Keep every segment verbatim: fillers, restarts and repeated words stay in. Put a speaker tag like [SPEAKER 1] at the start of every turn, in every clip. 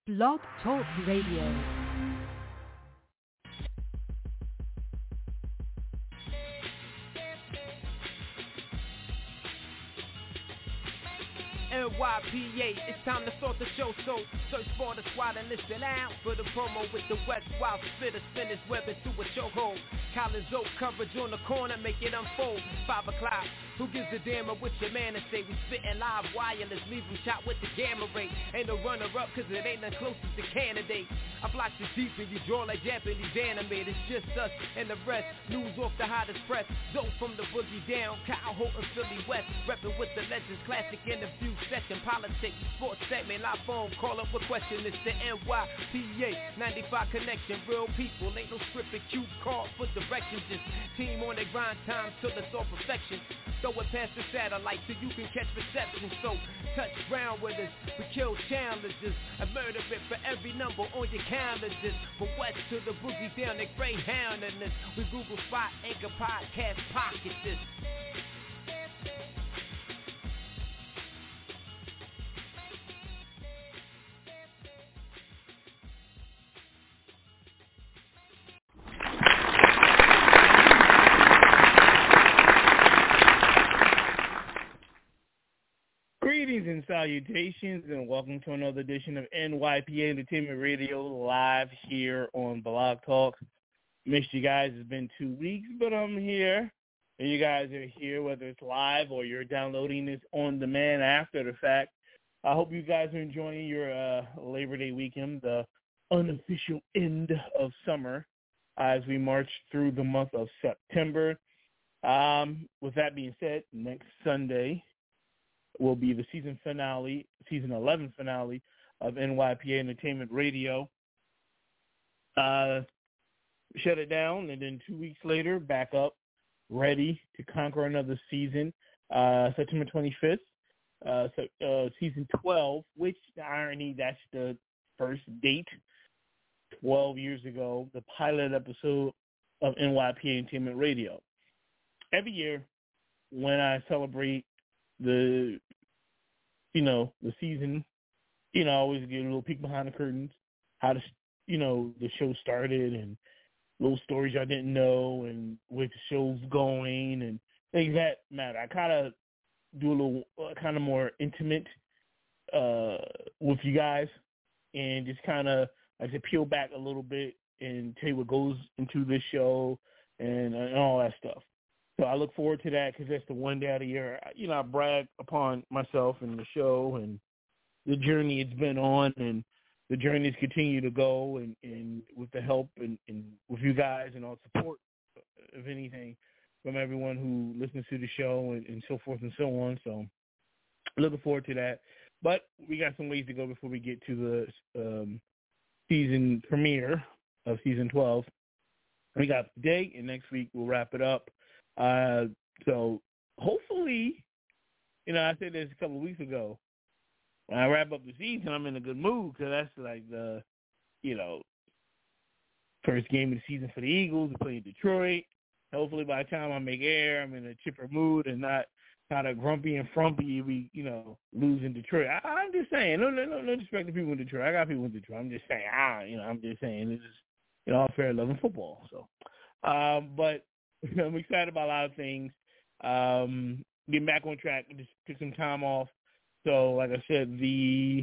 [SPEAKER 1] Blog Talk Radio.
[SPEAKER 2] N Y P A, it's time to start the show, so search for the squad and listen out for the promo with the West Wild Spitter, spin his web into a chokehold. Collins Oak coverage on the corner, make it unfold. Five o'clock, who gives a damn of what your man to say? We spitting live wireless, leave him shot with the gamma ray. Ain't no runner up, cause it ain't the closest to candidate. I fly too deep and you draw like Japanese anime. It's just us and the rest, news off the hottest press. Zoe from the boogie down, Kyle Holton, Philly West, reppin' with the legends, classic interview session, politics, sports segment, live phone, call up a question, it's the N Y P A, ninety-five connection, real people, ain't no scripted cue card for directions, just team on their grind time till it's all perfection, throw it past the satellite so you can catch reception, so touch ground with us, we kill challenges, and murder it for every number on your calendar, just from west to the boogie down, the Greyhound in this, we Google Spot, Anchor Podcast, Pocket this.
[SPEAKER 3] Greetings and salutations, and welcome to another edition of N Y P A Entertainment Radio live here on Blog Talk. Missed you guys. It's been two weeks, but I'm here. And you guys are here, whether it's live or you're downloading this on demand after the fact. I hope you guys are enjoying your uh, Labor Day weekend, the unofficial end of summer, as we march through the month of September. Um, with that being said, next Sunday will be the season finale, season eleven finale of N Y P A Entertainment Radio. Uh, shut it down, and then two weeks later, back up, ready to conquer another season. Uh, September twenty-fifth, uh, so, uh, season twelve, which, the irony, that's the first date, twelve years ago, the pilot episode of N Y P A Entertainment Radio. Every year, when I celebrate the, you know, the season, you know, I always get a little peek behind the curtains, how the, you know, the show started and little stories I didn't know and where the show's going and things that matter. I kind of do a little uh, kind of more intimate uh, with you guys and just kind of, like I said, peel back a little bit and tell you what goes into this show and, and all that stuff. So I look forward to that because that's the one day out of the year. You know, I brag upon myself and the show and the journey it's been on, and the journeys continue to go, and, and with the help and, and with you guys and all support, if anything, from everyone who listens to the show and, and so forth and so on. So looking forward to that. But we got some ways to go before we get to the um, season premiere of season twelve. We got today, and next week we'll wrap it up. Uh, so hopefully, you know, I said this a couple of weeks ago, when I wrap up the season, I'm in a good mood because that's like the, you know, first game of the season for the Eagles. We play in Detroit. Hopefully by the time I make air, I'm in a chipper mood and not kind of grumpy and frumpy. We, you know, lose in Detroit. I, I'm just saying, no, no, no, no disrespect to people in Detroit. I got people in Detroit. I'm just saying, ah, you know, I'm just saying, it's just, you know, all fair love and football. So, um, but I'm excited about a lot of things. Um, getting back on track, just took some time off. So, like I said, the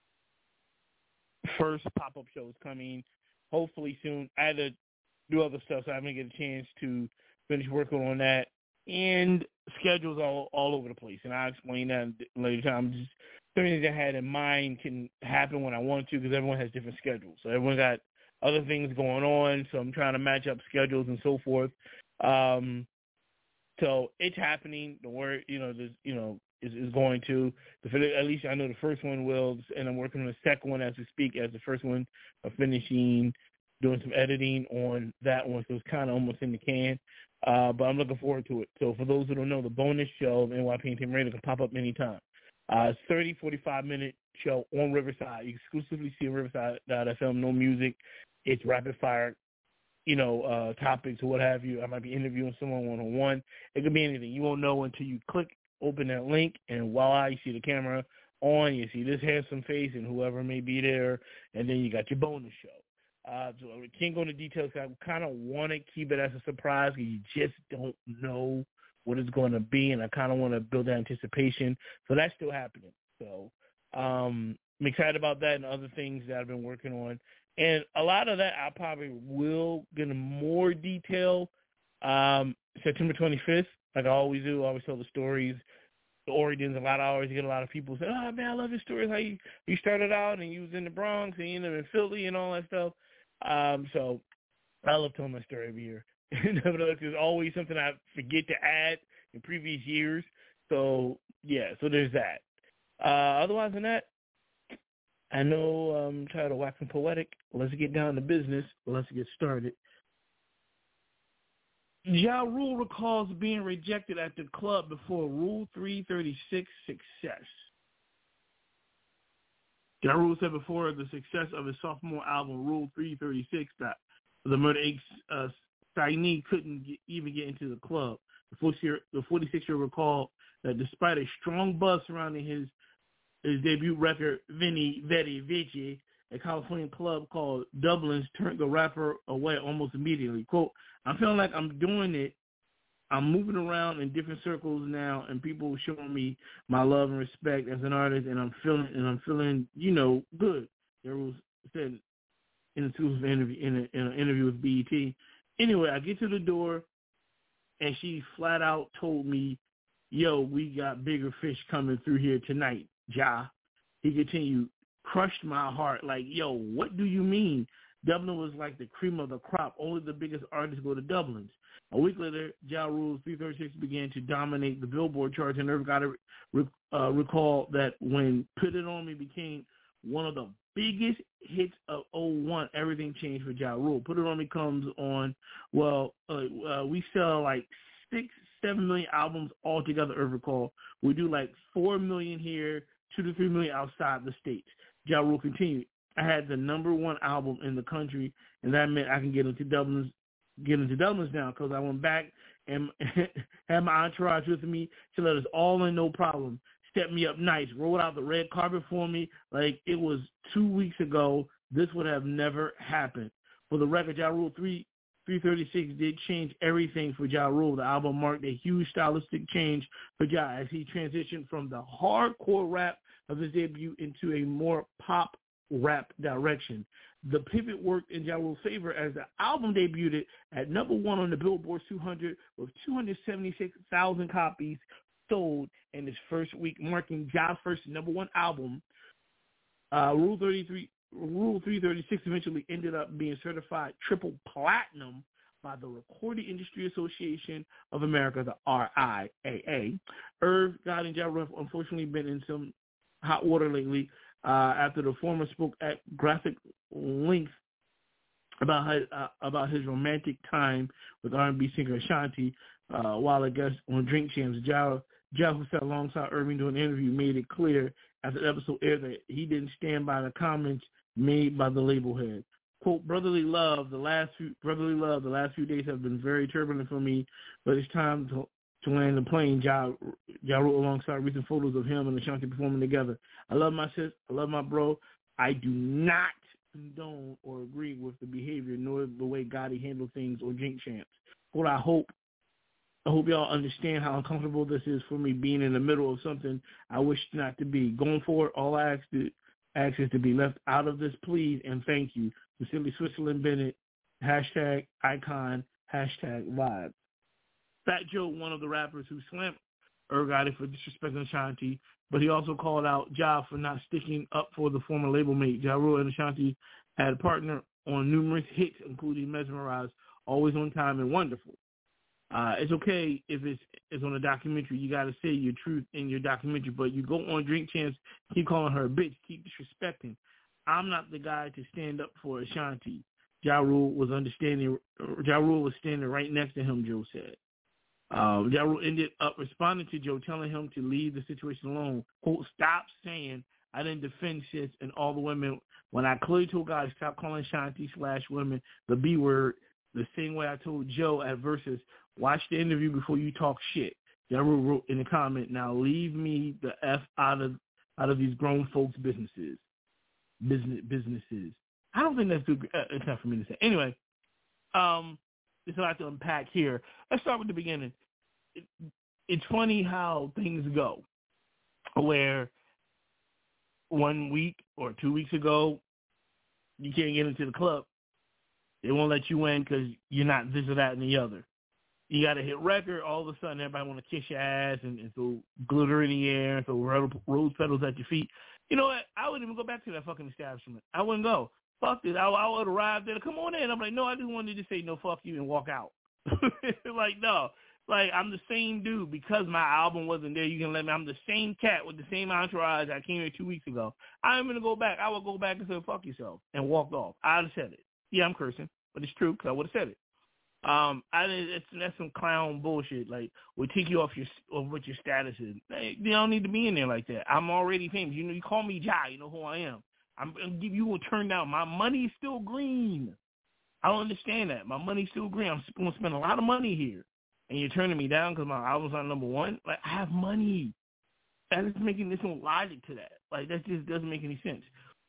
[SPEAKER 3] first pop-up show is coming hopefully soon. I had to do other stuff, so I didn't get a chance to finish working on that. And schedules all all over the place, and I'll explain that later time. Just things I had in mind can happen when I want to because everyone has different schedules. So everyone got other things going on, so I'm trying to match up schedules and so forth. Um, so it's happening. The word, you know, there's, you know, is, is going to. The, at least I know the first one will, and I'm working on the second one as we speak. As the first one, I'm finishing doing some editing on that one, so it's kind of almost in the can. Uh, but I'm looking forward to it. So for those who don't know, the bonus show of N Y P Entertainment Radio can pop up anytime. Uh, it's thirty, forty-five minute show on Riverside. You exclusively see Riverside dot F M, no music. It's rapid fire, you know, uh, topics or what have you. I might be interviewing someone one-on-one. It could be anything. You won't know until you click, open that link, and voila, you see the camera on. You see this handsome face and whoever may be there, and then you got your bonus show. Uh, so we can't go into details. I kind of want to keep it as a surprise because you just don't know what it's going to be, and I kind of want to build that anticipation. So that's still happening. So um, I'm excited about that and other things that I've been working on. And a lot of that I probably will get into more detail um, September twenty-fifth, like I always do. I always tell the stories. The origins, a lot of hours, you get a lot of people say, oh, man, I love your stories, how you, you started out and you was in the Bronx and you ended up in Philly and all that stuff. Um, so I love telling my story every year. There's always something I forget to add in previous years. So, yeah, so there's that. Uh, otherwise than that, I know I'm tired of waxing poetic. Let's get down to business. Let's get started. Ja Rule recalls being rejected at the club before Rule three thirty-six success. Ja Rule said before the success of his sophomore album, Rule three thirty-six, that the Murder Incorporated uh, signee couldn't get, even get into the club. The forty-six-year-old recalled that despite a strong buzz surrounding his his debut record, Veni Vidi Vici, a California club called Dublin's turned the rapper away almost immediately. Quote, I'm feeling like I'm doing it. I'm moving around in different circles now, and people showing me my love and respect as an artist, and I'm feeling, and I'm feeling, you know, good. There was said in an interview, in, a, in an interview with B E T. Anyway, I get to the door, and she flat out told me, yo, we got bigger fish coming through here tonight, Ja. He continued, crushed my heart, like, yo, what do you mean? Dublin was like the cream of the crop. Only the biggest artists go to Dublin's. A week later, Ja Rule's three thirty-six began to dominate the Billboard charts, and Irv Gotti uh, recall that when Put It On Me became one of the biggest hits of oh one, everything changed for Ja Rule. Put It On Me comes on, well, uh, uh, we sell like six, seven million albums altogether, Irv recall. We do like four million here, two to three million outside the States. Ja Rule continued. I had the number one album in the country, and that meant I can get into Dublin's, get into Dublin's now because I went back and had my entourage with me to let us all in, no problem. Stepped me up nice, rolled out the red carpet for me like it was two weeks ago. This would have never happened. For the record, Ja Rule three thirty-six did change everything for Ja Rule. The album marked a huge stylistic change for Ja as he transitioned from the hardcore rap of his debut into a more pop rap direction. The pivot worked in Ja Rule's favor as the album debuted at number one on the Billboard two hundred with two hundred seventy-six thousand copies sold in his first week, marking Ja's first number one album. Uh, Rule thirty-three, Rule three thirty-six eventually ended up being certified triple platinum by the Recording Industry Association of America, the R I A A. Irv Gotti and Ja Rule have unfortunately been in some hot water lately. Uh, after the former spoke at graphic length about his, uh, about his romantic time with R and B singer Ashanti, uh, while I guess on Drink Champs, Ja, ja, who sat alongside Irving during an interview, made it clear after the episode aired that he didn't stand by the comments made by the label head. Quote, brotherly love, the last few brotherly love, the last few days have been very turbulent for me, but it's time to to land the plane. Ja, Ja wrote alongside recent photos of him and Ashanti performing together. I love my sis. I love my bro. I do not condone or agree with the behavior nor the way Gotti handled things or Drink Champs. What I hope, I hope y'all understand how uncomfortable this is for me being in the middle of something I wish not to be. Going forward, all I ask, to, ask is to be left out of this, please, and thank you. Sincerely, Switzerland Bennett, hashtag icon, hashtag vibe. Fat Joe, one of the rappers who slammed Irv Gotti for disrespecting Ashanti, but he also called out Ja for not sticking up for the former label mate. Ja Rule and Ashanti had a partner on numerous hits, including Mesmerize, Always on Time, and Wonderful. Uh, it's okay if it's, it's on a documentary. You got to say your truth in your documentary, but you go on Drink Champs, keep calling her a bitch, keep disrespecting. I'm not the guy to stand up for Ashanti. Ja Rule was understanding. Ja Rule was standing right next to him, Joe said. Uh, Ja Rule ended up responding to Joe, telling him to leave the situation alone. Quote, stop saying I didn't defend sis and all the women when I clearly told God to stop calling Shanti slash women the B word the same way I told Joe at Versus, watch the interview before you talk shit. Ja Rule wrote in the comment, now leave me the F out of out of these grown folks' businesses. Business businesses. I don't think that's good. Uh, it's not for me to say. Anyway, um, there's a lot to unpack here. Let's start with the beginning. It, it's funny how things go, where one week or two weeks ago, you can't get into the club. They won't let you in because you're not this or that and the other. You got to hit record. All of a sudden, everybody want to kiss your ass and, and throw glitter in the air and throw rose petals at your feet. You know what? I wouldn't even go back to that fucking establishment. I wouldn't go. Fuck this. I, I would arrive there. Come on in. I'm like, no, I just wanted to say no, fuck you, and walk out. Like, no. Like, I'm the same dude. Because my album wasn't there, you can let me. I'm the same cat with the same entourage I came here two weeks ago. I'm going to go back. I would go back and say, fuck yourself, and walk off. I'd have said it. Yeah, I'm cursing, but it's true because I would have said it. Um, I it's, that's some clown bullshit. Like, we take you off your of what your status is. They, they don't need to be in there like that. I'm already famous. You know, you call me Jai. You know who I am. I'm gonna give you a turn down. My money's still green. I don't understand that. My money's still green. I'm going to spend a lot of money here, and you're turning me down because my album's on number one. Like, I have money. That is making there's no logic to that. Like, that just doesn't make any sense.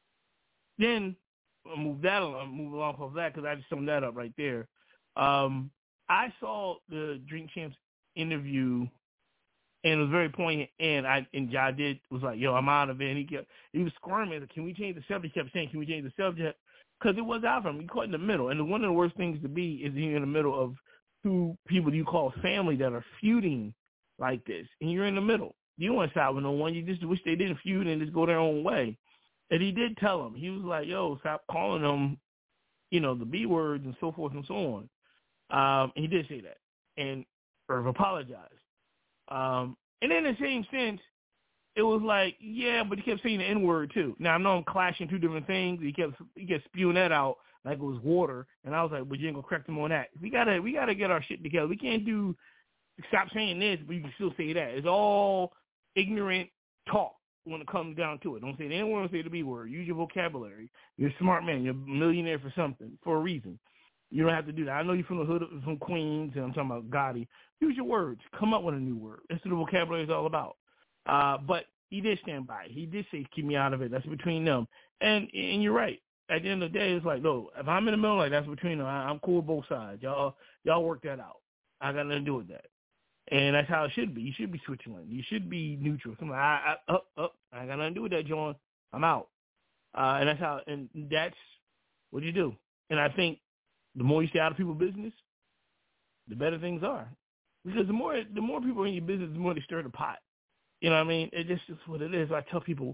[SPEAKER 3] Then I'll move that along, move along off that because I just summed that up right there. Um, I saw the Drink Champs interview, and it was very poignant. And I and Ja did was like, "Yo, I'm out of it." And he kept he was squirming. Like, can we change the subject? He kept saying, "Can we change the subject?" Because it was out for him. He caught in the middle, and one of the worst things to be is you're in the middle of two people you call family that are feuding like this, and you're in the middle. You don't want to side with no one. You just wish they didn't feud and just go their own way. And he did tell him. He was like, "Yo, stop calling them, you know, the B words and so forth and so on." Um, he did say that, and Irv apologized. Um, and in the same sense, it was like, yeah, but he kept saying the N-word too. Now, I know I'm clashing two different things. He kept he kept spewing that out like it was water, and I was like, but you ain't gonna correct him on that. We gotta we gotta get our shit together. We can't do stop saying this, but you can still say that. It's all ignorant talk when it comes down to it. Don't say the N-word, don't say the B word. Use your vocabulary. You're a smart man. You're a millionaire for something, for a reason. You don't have to do that. I know you're from the hood, from Queens, and I'm talking about Gotti. Use your words. Come up with a new word. That's what the vocabulary is all about. Uh, but he did stand by it. He did say, keep me out of it. That's between them. And and you're right. At the end of the day, it's like, no, if I'm in the middle, like, that's between them. I, I'm cool with both sides. Y'all y'all work that out. I got nothing to do with that. And that's how it should be. You should be Switzerland. You should be neutral. Come on, I, I, up, up. I got nothing to do with that, John. I'm out. Uh, and that's how, and that's what you do. And I think the more you stay out of people's business, the better things are. Because the more the more people are in your business, the more they stir the pot. You know what I mean? It just is what it is. I tell people,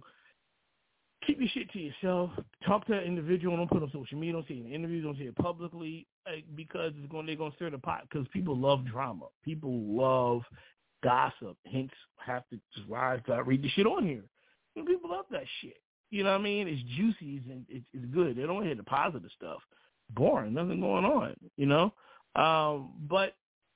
[SPEAKER 3] keep your shit to yourself. Talk to that individual. Don't put it on social media. Don't say it in interviews. Don't say it publicly, like, because it's going, they're going to stir the pot. Because people love drama. People love gossip. Hence, have to just why I read the shit on here. You know, people love that shit. You know what I mean? It's juicy and it's, it's good. They don't hear the positive stuff. Boring, nothing going on, you know. Um, but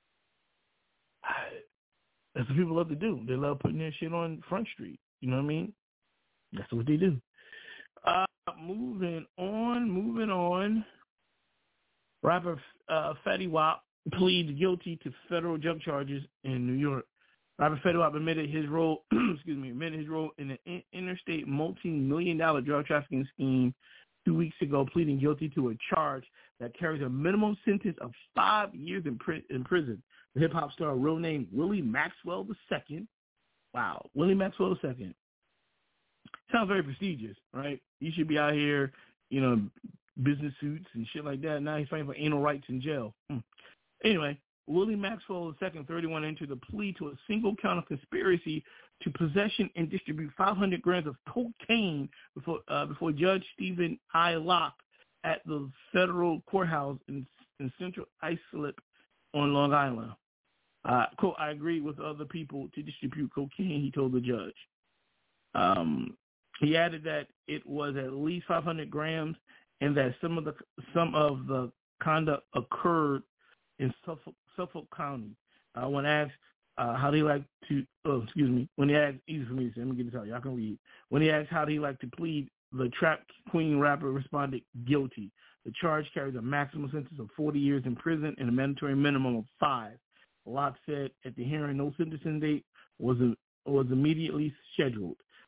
[SPEAKER 3] I, that's what people love to do. They love putting their shit on Front Street. You know what I mean? That's what they do. Uh, moving on, moving on. Rapper uh, Fetty Wap pleads guilty to federal drug charges in New York. Rapper Fetty Wap admitted his role. excuse me, admitted his role in an interstate multi-million dollar drug trafficking scheme two weeks ago, pleading guilty to a charge that carries a minimum sentence of five years in, pri- in prison. The hip-hop star, real name Willie Maxwell the Second. Wow, Willie Maxwell the Second. Sounds very prestigious, right? He should be out here, you know, business suits and shit like that. Now he's fighting for anal rights in jail. Hmm. Anyway, Willie Maxwell the Second, thirty-one, entered a plea to a single count of conspiracy to possession and distribute five hundred grams of cocaine before uh, before Judge Stephen I. Locke at the federal courthouse in, in Central Islip on Long Island. Uh, quote, I agree with other people to distribute cocaine, he told the judge. Um, he added that it was at least five hundred grams and that some of the some of the conduct occurred in Suffolk, Suffolk County. Uh, when asked uh, how they like to, oh, excuse me, when he asked, easy for me to say, let me get this out, y'all can read. When he asked how he like to plead, the Trap Queen rapper responded guilty. The charge carries a maximum sentence of forty years in prison and a mandatory minimum of five. Locke said at the hearing no sentencing date was a, was immediately scheduled.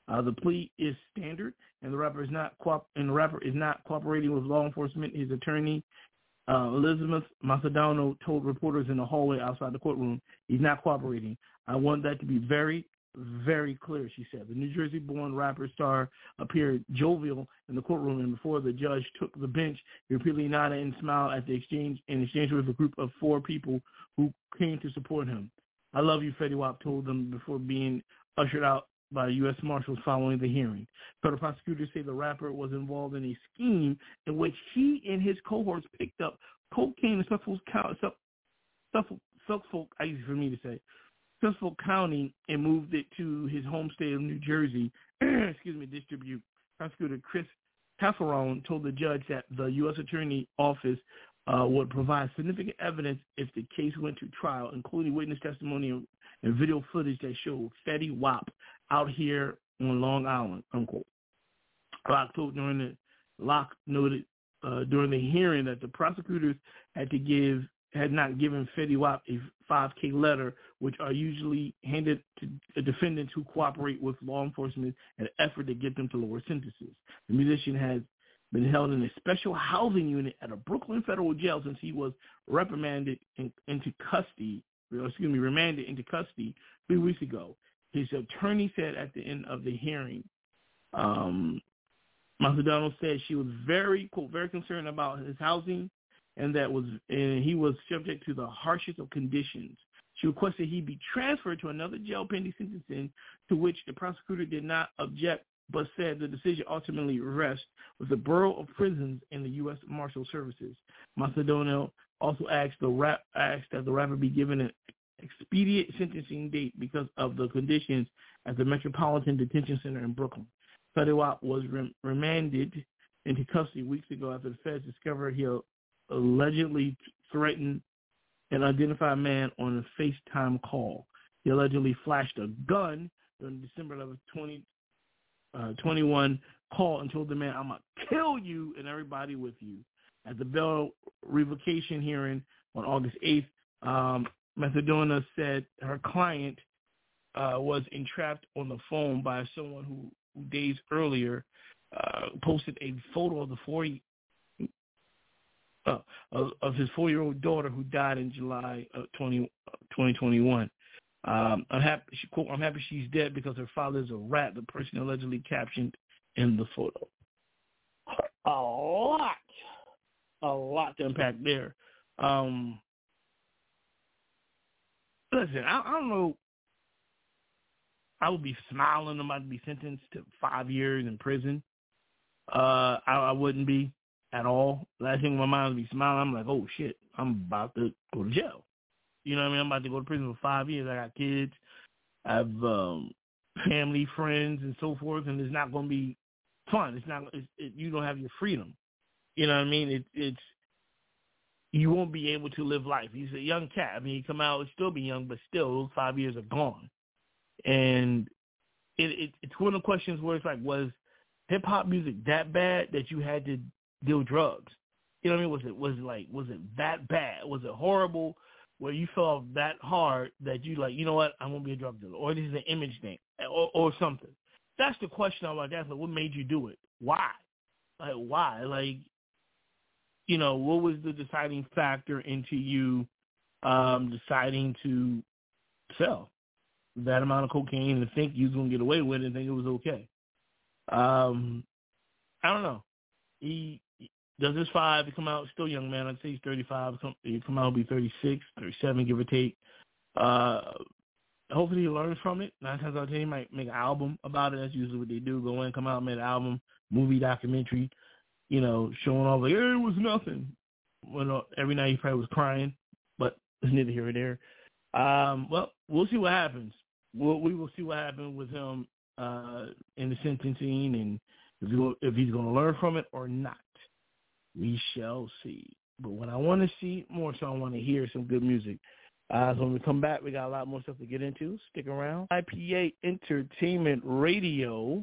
[SPEAKER 4] Uh, the plea is standard, and the rapper is not co- and the rapper is not cooperating with law enforcement. His attorney, uh, Elizabeth Macedano, told reporters in the hallway outside the courtroom, he's not cooperating. I want that to be very, very clear, she said. The New Jersey-born rapper star appeared jovial in the courtroom, and before the judge took the bench, he repeatedly nodded and smiled at the exchange in exchange with a group of four people who came to support him. I love you, Fetty Wap told them before being ushered out by U S Marshals following the hearing. Federal prosecutors say the rapper was involved in a scheme in which he and his cohorts picked up cocaine in Suffolk, Suffolk, Suffolk, easy for me to say, Suffolk County, and moved it to his home state of New Jersey, excuse me, distribute. Prosecutor Chris Cafferone told the judge that the U S Attorney Office uh, would provide significant evidence if the case went to trial, including witness testimony and, and video footage that showed Fetty Wap out here on Long Island, unquote. Locke told during the Locke noted uh, during the hearing that the prosecutors had to give had not given Fetty Wap a five K letter, which are usually handed to defendants who cooperate with law enforcement in an effort to get them to lower sentences. The musician has been held in a special housing unit at a Brooklyn federal jail since he was reprimanded in, into custody, or excuse me, remanded into custody three weeks ago. His attorney said at the end of the hearing, um, Macedano said she was very, quote, very concerned about his housing, and that was, and he was subject to the harshest of conditions. She requested he be transferred to another jail pending sentencing, to which the prosecutor did not object, but said the decision ultimately rests with the Bureau of Prisons and the U S Marshal Services. Macedano also asked the rap asked that the rapper be given an expedient sentencing date because of the conditions at the Metropolitan Detention Center in Brooklyn. Fetty Wap was rem- remanded into custody weeks ago after the feds discovered he allegedly threatened an identified man on a FaceTime call. He allegedly flashed a gun during December eleventh, twenty twenty-one call and told the man, I'm going to kill you and everybody with you. At the bail revocation hearing on August eighth, um, Macedona said her client uh, was entrapped on the phone by someone who, who days earlier uh, posted a photo of the four uh, of, of his four-year-old daughter who died in July of twenty twenty-one. Um, I'm happy. She, quote, I'm happy she's dead because her father is a rat. The person allegedly captioned in the photo. A lot, a lot to unpack there. Um, listen, I, I don't know. I would be smiling about to be sentenced to five years in prison. Uh, I, I wouldn't be at all. Last thing in my mind would be smiling. I'm like, oh shit, I'm about to go to jail. You know what I mean? I'm about to go to prison for five years. I got kids. I have um, family, friends, and so forth, and it's not going to be fun. It's not. It's, it, you don't have your freedom. You know what I mean? It, it's you won't be able to live life. He's a young cat. I mean, he come out, he'll still be young, but still, those five years are gone. And it, it, it's one of the questions where it's like, was hip hop music that bad that you had to deal drugs? You know what I mean? Was it was it like was it that bad? Was it horrible? Where you felt that hard that you like, you know what, I'm going to be a drug dealer, or this is an image thing, or, or something. That's the question I'm like, that's like, what made you do it? Why? Like, why? Like, you know, what was the deciding factor into you um, deciding to sell that amount of cocaine and think you was going to get away with it and think it was okay? Um, I don't know. He... Does this five, he come out, still young man, I'd say he's thirty-five, he come out, he'll be thirty-six, thirty-seven, give or take. Uh, hopefully he learns from it. Nine times out of ten, he might make an album about it. That's usually what they do, go in, come out, make an album, movie, documentary, you know, showing off like, hey, it was nothing. Well, every night he probably was crying, but it's neither here or there. Um, well, we'll see what happens. We'll, we will see what happens with him uh, in the sentencing and if, he, if he's going to learn from it or not. We shall see. But what I want to see more so, I want to hear some good music. Uh, so when we come back, we got a lot more stuff to get into. Stick around. I P A Entertainment Radio.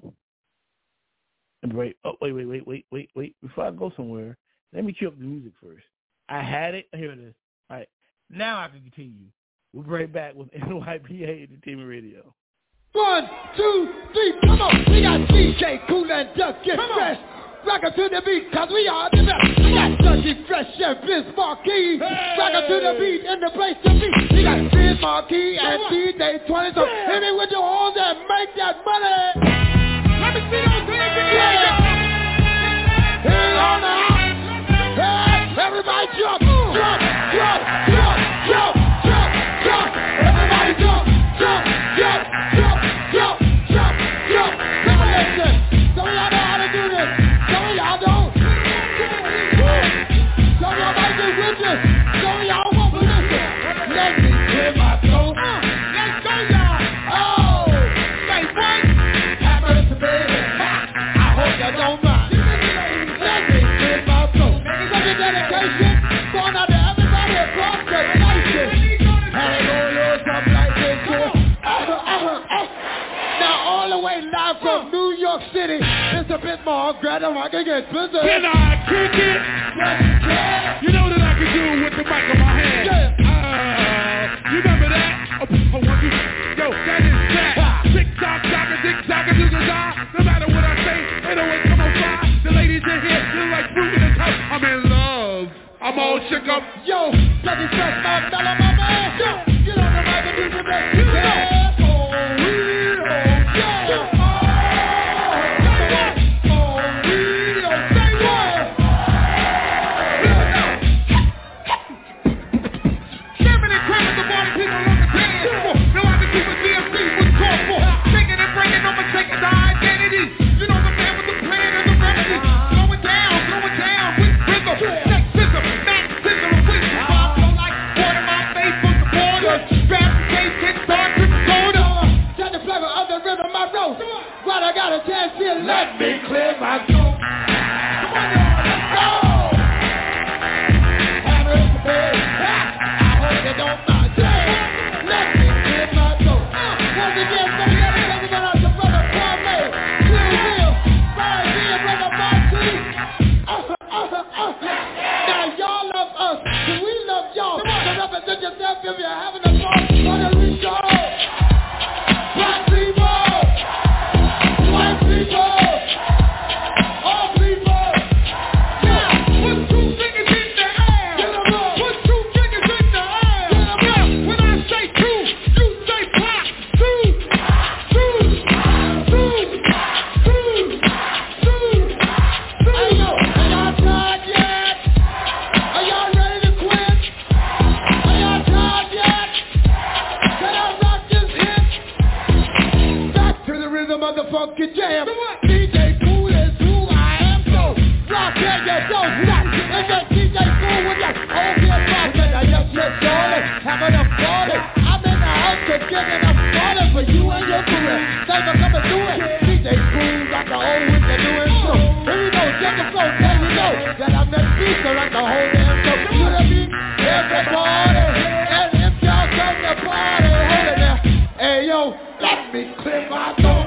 [SPEAKER 4] Wait, oh, wait, wait, wait, wait, wait, wait. Before I go somewhere, let me cue up the music first. I had it. Here it is. All right. Now I can continue. We'll be right back with N Y P A Entertainment Radio.
[SPEAKER 5] One, two, three, come on. We got D J Kool and Duck Get Fresh. Rock it to the beat, cause we are the best. We got Dougie Fresh and Biz Marquis. Hey. Rock it to the beat in the place to be. We got Biz Marquis and D J twenty. So yeah. Hit me with your horns and make that money. Let me see those hands again. Yeah. Hit it on now. Hey, everybody jump, jump, jump, jump, jump, jump, jump. Everybody jump, jump, jump, jump, jump, jump, jump. Now listen, some of y'all know how to do this. Some of y'all don't. Some of y'all might be witches. Some of y'all won't listen. Let me clear my throat. Uh, let's go, y'all. Oh, say what? Happy to baby. I hope you don't mind. Let me clear my throat. Such a dedication going out to everybody across the nation. And it go yours something like this. Uh-huh, uh-huh, uh. Now all the way live from New York City. It's a bit more aggressive. I can get busy.
[SPEAKER 6] Can I kick it?
[SPEAKER 5] Yes, yeah.
[SPEAKER 6] You know that I can do with the mic in my hand.
[SPEAKER 5] Yeah.
[SPEAKER 6] Uh, you remember that? Oh, oh, one, two, yo, that is that. Tick tock, tock, a tick tock, a do the die. No matter what I say, it always come on fire. The ladies in here, feel like fruit in the cup. I'm in love. I'm all shook up.
[SPEAKER 5] Yo, Dougie Fresh, my fella, my man. Yo, get on the mic and do the best you can. Oh, we, oh, yeah. What I got a chance here, let me clear my throat. Come on, y'all, let's go. Have it to bed. I hope you don't mind. Let me clear my throat. Once again, some of y'all are taking out to Brother Kwame, Will Will, Brian D, and Brother Marty. Uh, uh, uh. Now y'all love us, and we love y'all. So represent yourself if you're having a thought. Wanna reach y'all. Black people. All people, yeah, put two fingers in the air. Get 'em up. Put two fingers in the air. Get 'em up. When I say two, you say pop. Two, two, two, two, two, two. Are y'all tired yet? Are y'all ready to quit? Are y'all tired yet? Can I rock this hit? Back to the rhythm of the funky jam. D J Kool is who I am, so rock till you don't stop. It's just D J Kool with your whole good rock. And I just let Charlie have enough party. I'm in the house to get enough party for you and your career. Thanks for coming through it. D J Kool got the whole with the doing so. Here we go, check the flow, there you know that I'm the speaker like the whole damn show. You know me, everybody. And if y'all come to party, hold it now. Hey yo, let me clear my throat.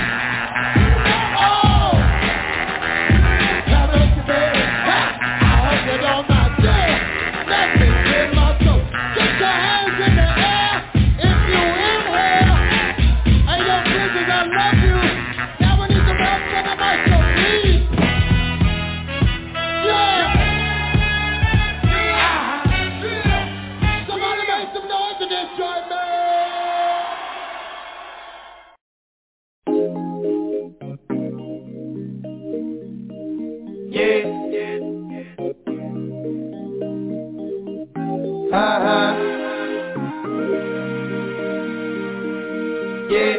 [SPEAKER 5] Uh-huh. Yeah.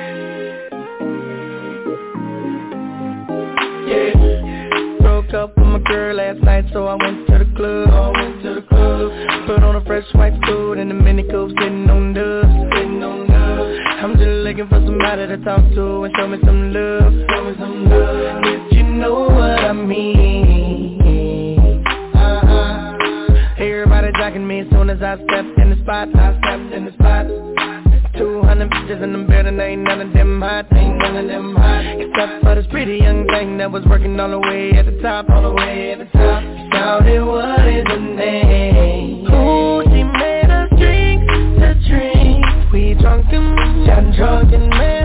[SPEAKER 5] Yeah. Broke up with my girl last night, so I went to the club. I went to the club. Put on a fresh white suit and a mini coupe, sitting on dubs, sitting on dubs. I'm just looking for somebody to talk to and show me some love, show me some love. If you know what I mean. Everybody jocking me as soon as I stepped in the spot. I stepped in the spot. Two hundred bitches in the building, ain't none of them hot, ain't none of them hot. Except for this pretty young thing that was working all the way at the top, all the way at the top. Shouted, what is her name? Ooh, she made us drink the drink. We drunk and got drunk and mad.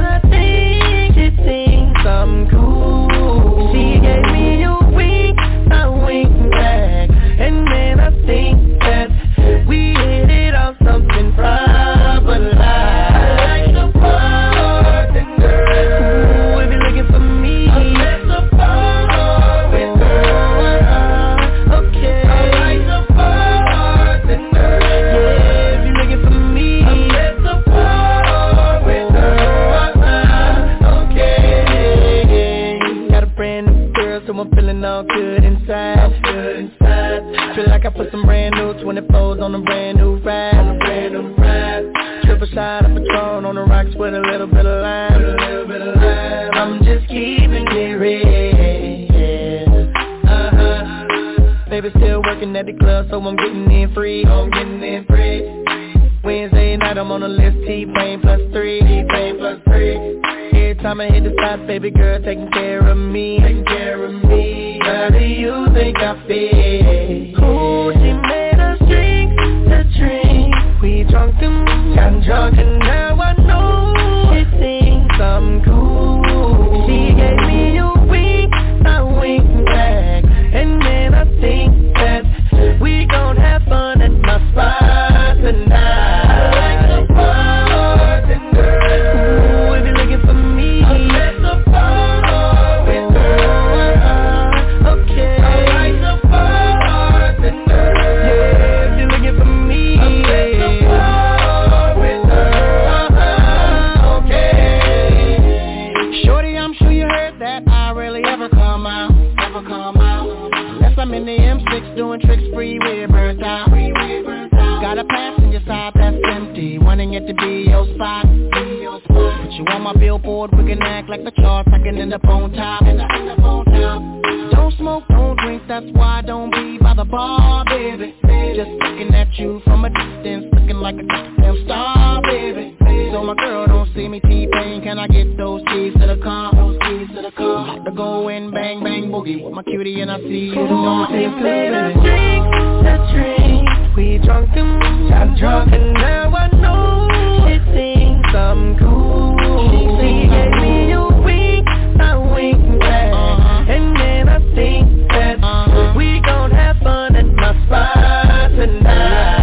[SPEAKER 7] inside. I'm good inside. Feel like I put some brand new twenty-fours on a brand new ride. On a brand new ride. Triple shot of Patron on the rocks with a little bit of lime. With a little bit of lime. I'm just keeping it real. Uh-huh. Baby still working at the club, so I'm getting in free. I'm getting in free. Wednesday night I'm on the list, T-Pain plus three, T-Pain plus three. Every time I hit the spot, baby girl taking care of me, taking care of me. How do you think I feel? Ooh, she made us drink the drink. We drunk and got drunk and now I know she thinks I'm cool. She gave me a wink, I winked back, and then I think that we gon' have fun at my spot tonight. In the M six doing tricks freeway burnt out. Got a passenger side that's empty, wanting it to be your spot. Put you on my billboard, we can act like the charts, I can end up on top. Don't smoke, don't drink, that's why I don't be by the bar, baby. Just looking at you from a distance, looking like a goddamn star, baby. So my girl don't see me T-Pain, can I get those keys to the car? Those keys to the car. I'm about to go in, bang, bang, boogie with my cutie and I see you. Don't say baby. Drink the drink, we drunk and got drunk and now I know she thinks I'm cool. She gave me a wink, I winked back, uh-huh. And then I think that uh-huh. we gon' have fun at my spot tonight.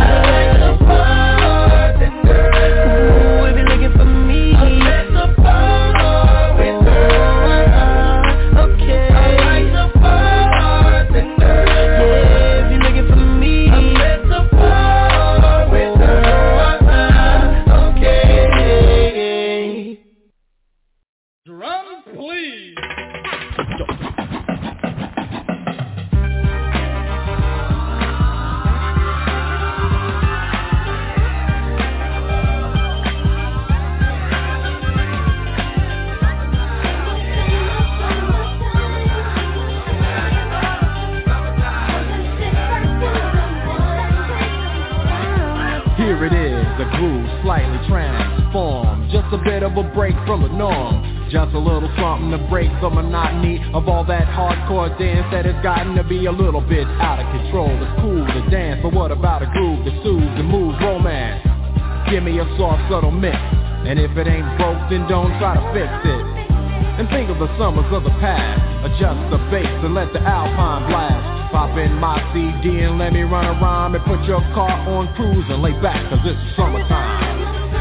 [SPEAKER 8] Here it is, the groove slightly transformed, just a bit of a break from the norm, just a little something to break the monotony of all that hardcore dance that has gotten to be a little bit out of control. It's cool to dance, but what about a groove that soothes and moves romance? Give me a soft, subtle mix, and if it ain't broke, then don't try to fix it. And think of the summers of the past, adjust the bass and let the Alpine blast. Pop in my C D and let me run a rhyme and put your car on cruise and lay back, cause it's summertime.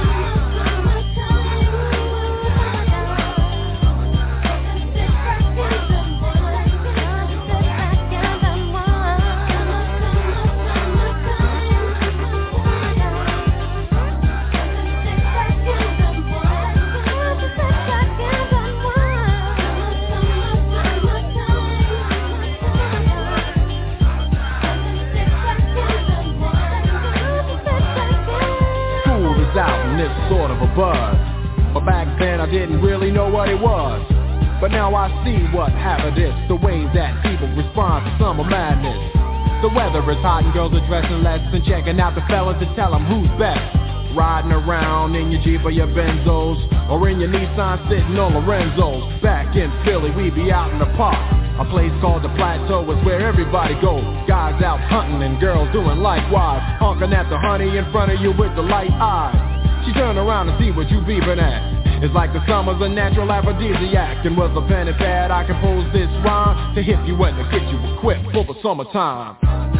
[SPEAKER 8] Sort of a buzz, but back then I didn't really know what it was. But now I see what happened is the way that people respond to summer madness. The weather is hot and girls are dressing less and checking out the fellas to tell them who's best. Riding around in your Jeep or your Benzos, or in your Nissan sitting on Lorenzo's. Back in Philly we be out in the park, a place called the Plateau is where everybody goes. Guys out hunting and girls doing likewise, honking at the honey in front of you with the light eyes. She turn around and see what you beeping at. It's like the summer's a natural aphrodisiac, and with a pen and pad I compose this rhyme to hit you and to get you equipped for the summertime.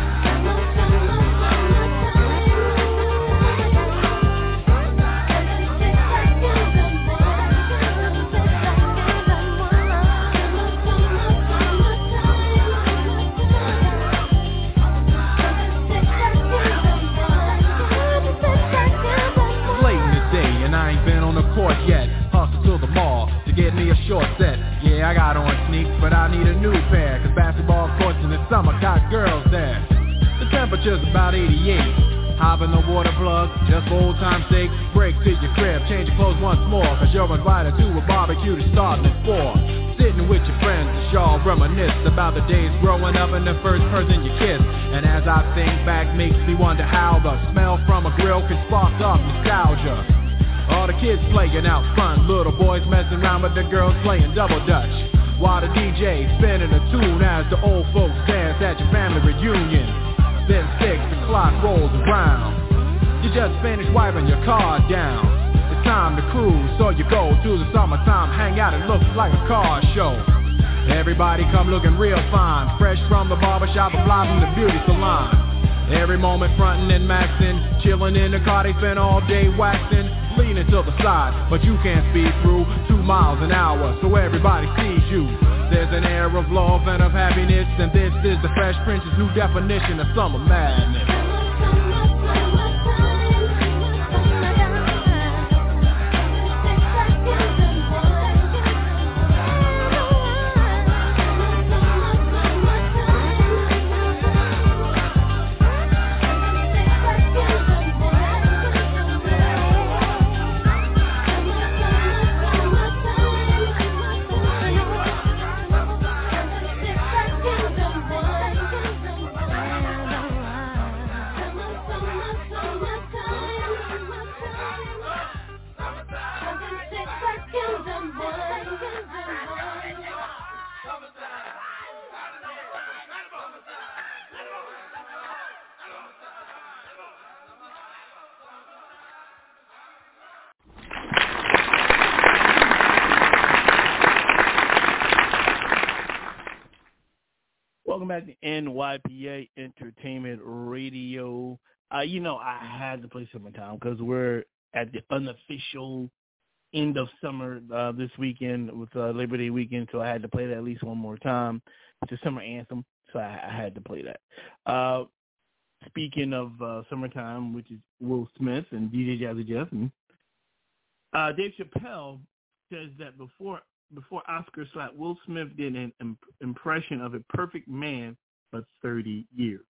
[SPEAKER 8] Yet, hustle to the mall to get me a short set. Yeah, I got on sneaks, but I need a new pair, cause basketball courts in the summer got girls there. The temperature's about eighty-eight. Hop in the water plug, just for old time's sake. Break to your crib, change your clothes once more, cause you're invited to a barbecue to starting at four. Sitting with your friends as y'all reminisce about the days growing up and the first person you kissed. And as I think back, makes me wonder how the smell from a grill can spark up nostalgia. All the kids playing out front, little boys messing around with the girls playing double dutch, while the D J spinning a tune as the old folks dance at your family reunion. Then six o'clock rolls around, you just finished wiping your car down. It's time to cruise, so you go to the summertime hangout. It looks like a car show. Everybody come looking real fine, fresh from the barbershop or fly from the beauty salon. Every moment frontin' and maxin', chillin' in the car, they spend all day waxin', leaning to the side, but you can't speed through two miles an hour, so everybody sees you. There's an air of love and of happiness, and this is the Fresh Prince's new definition of summer madness.
[SPEAKER 4] Welcome back to N Y P A Entertainment Radio. Uh, you know, I had to play Summertime because we're at the unofficial end of summer uh, this weekend with uh, Labor Day weekend, so I had to play that at least one more time. It's a summer anthem, so I, I had to play that. Uh, speaking of uh, Summertime, which is Will Smith and D J Jazzy Jeff, and, uh, Dave Chappelle says that before before Oscar slapped, Will Smith did an imp- impression of a perfect man for thirty years.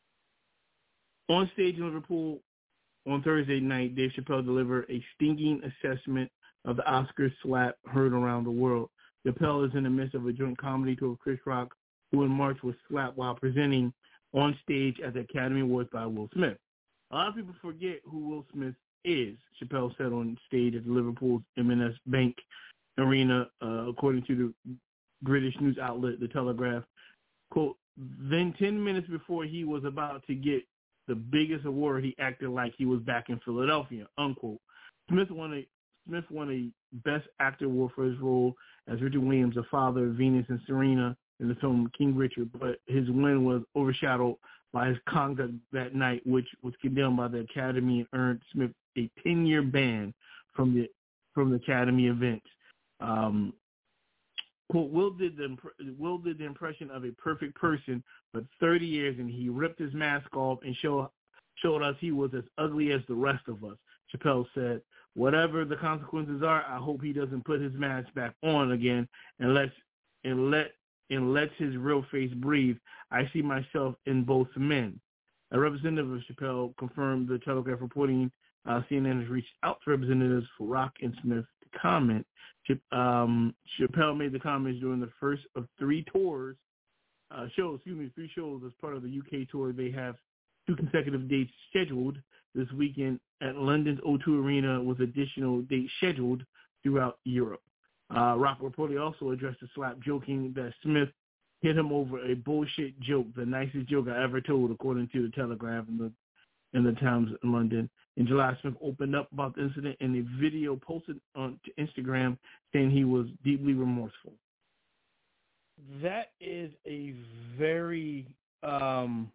[SPEAKER 4] On stage in Liverpool on Thursday night, Dave Chappelle delivered a stinging assessment of the Oscar slap heard around the world. Chappelle is in the midst of a joint comedy tour with Chris Rock, who in March was slapped while presenting on stage at the Academy Awards by Will Smith. A lot of people forget who Will Smith is, Chappelle said on stage at the Liverpool's M and S Bank Arena, uh, according to the British news outlet The Telegraph. Quote, then ten minutes before he was about to get the biggest award, he acted like he was back in Philadelphia, unquote. Smith won a Smith won a Best Actor award for his role as Richard Williams, the father of Venus and Serena in the film King Richard, but his win was overshadowed by his conduct that night, which was condemned by the Academy and earned Smith a ten-year ban from the from the Academy events. Um, quote, Will did the Will did the impression of a perfect person for thirty years, and he ripped his mask off and show, showed us he was as ugly as the rest of us. Chappelle said, whatever the consequences are, I hope he doesn't put his mask back on again and lets and let and lets his real face breathe. I see myself in both men. A representative of Chappelle confirmed the Telegraph reporting uh, C N N has reached out to representatives for Rock and Smith to comment. Um, Chappelle made the comments during the first of three tours, uh, shows, excuse me, three shows as part of the U K tour. They have two consecutive dates scheduled this weekend at London's O two Arena with additional dates scheduled throughout Europe. Uh, Rock reportedly also addressed the slap, joking that Smith hit him over a bullshit joke, the nicest joke I ever told, according to the Telegraph and the in the Times in London. In July, Smith opened up about the incident in a video posted on to Instagram saying he was deeply remorseful. That is a very um,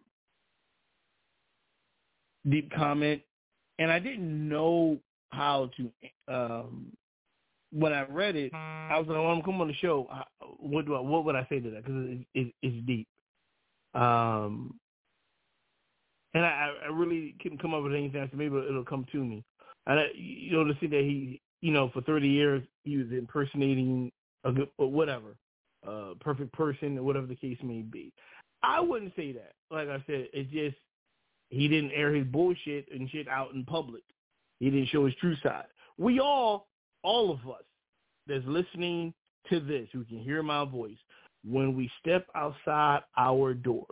[SPEAKER 4] deep comment, and I didn't know how to. Um, when I read it, I was like, "When I'm coming on the show, what do I, what would I say to that?" Because it, it, it's deep. Um, And I, I really couldn't come up with anything. So maybe it'll come to me. And I, you know, to see that he, you know, for thirty years he was impersonating a good, or whatever, uh, perfect person, or whatever the case may be. I wouldn't say that. Like I said, it's just he didn't air his bullshit and shit out in public. He didn't show his true side. We all, all of us that's listening to this, who can hear my voice, when we step outside our doors,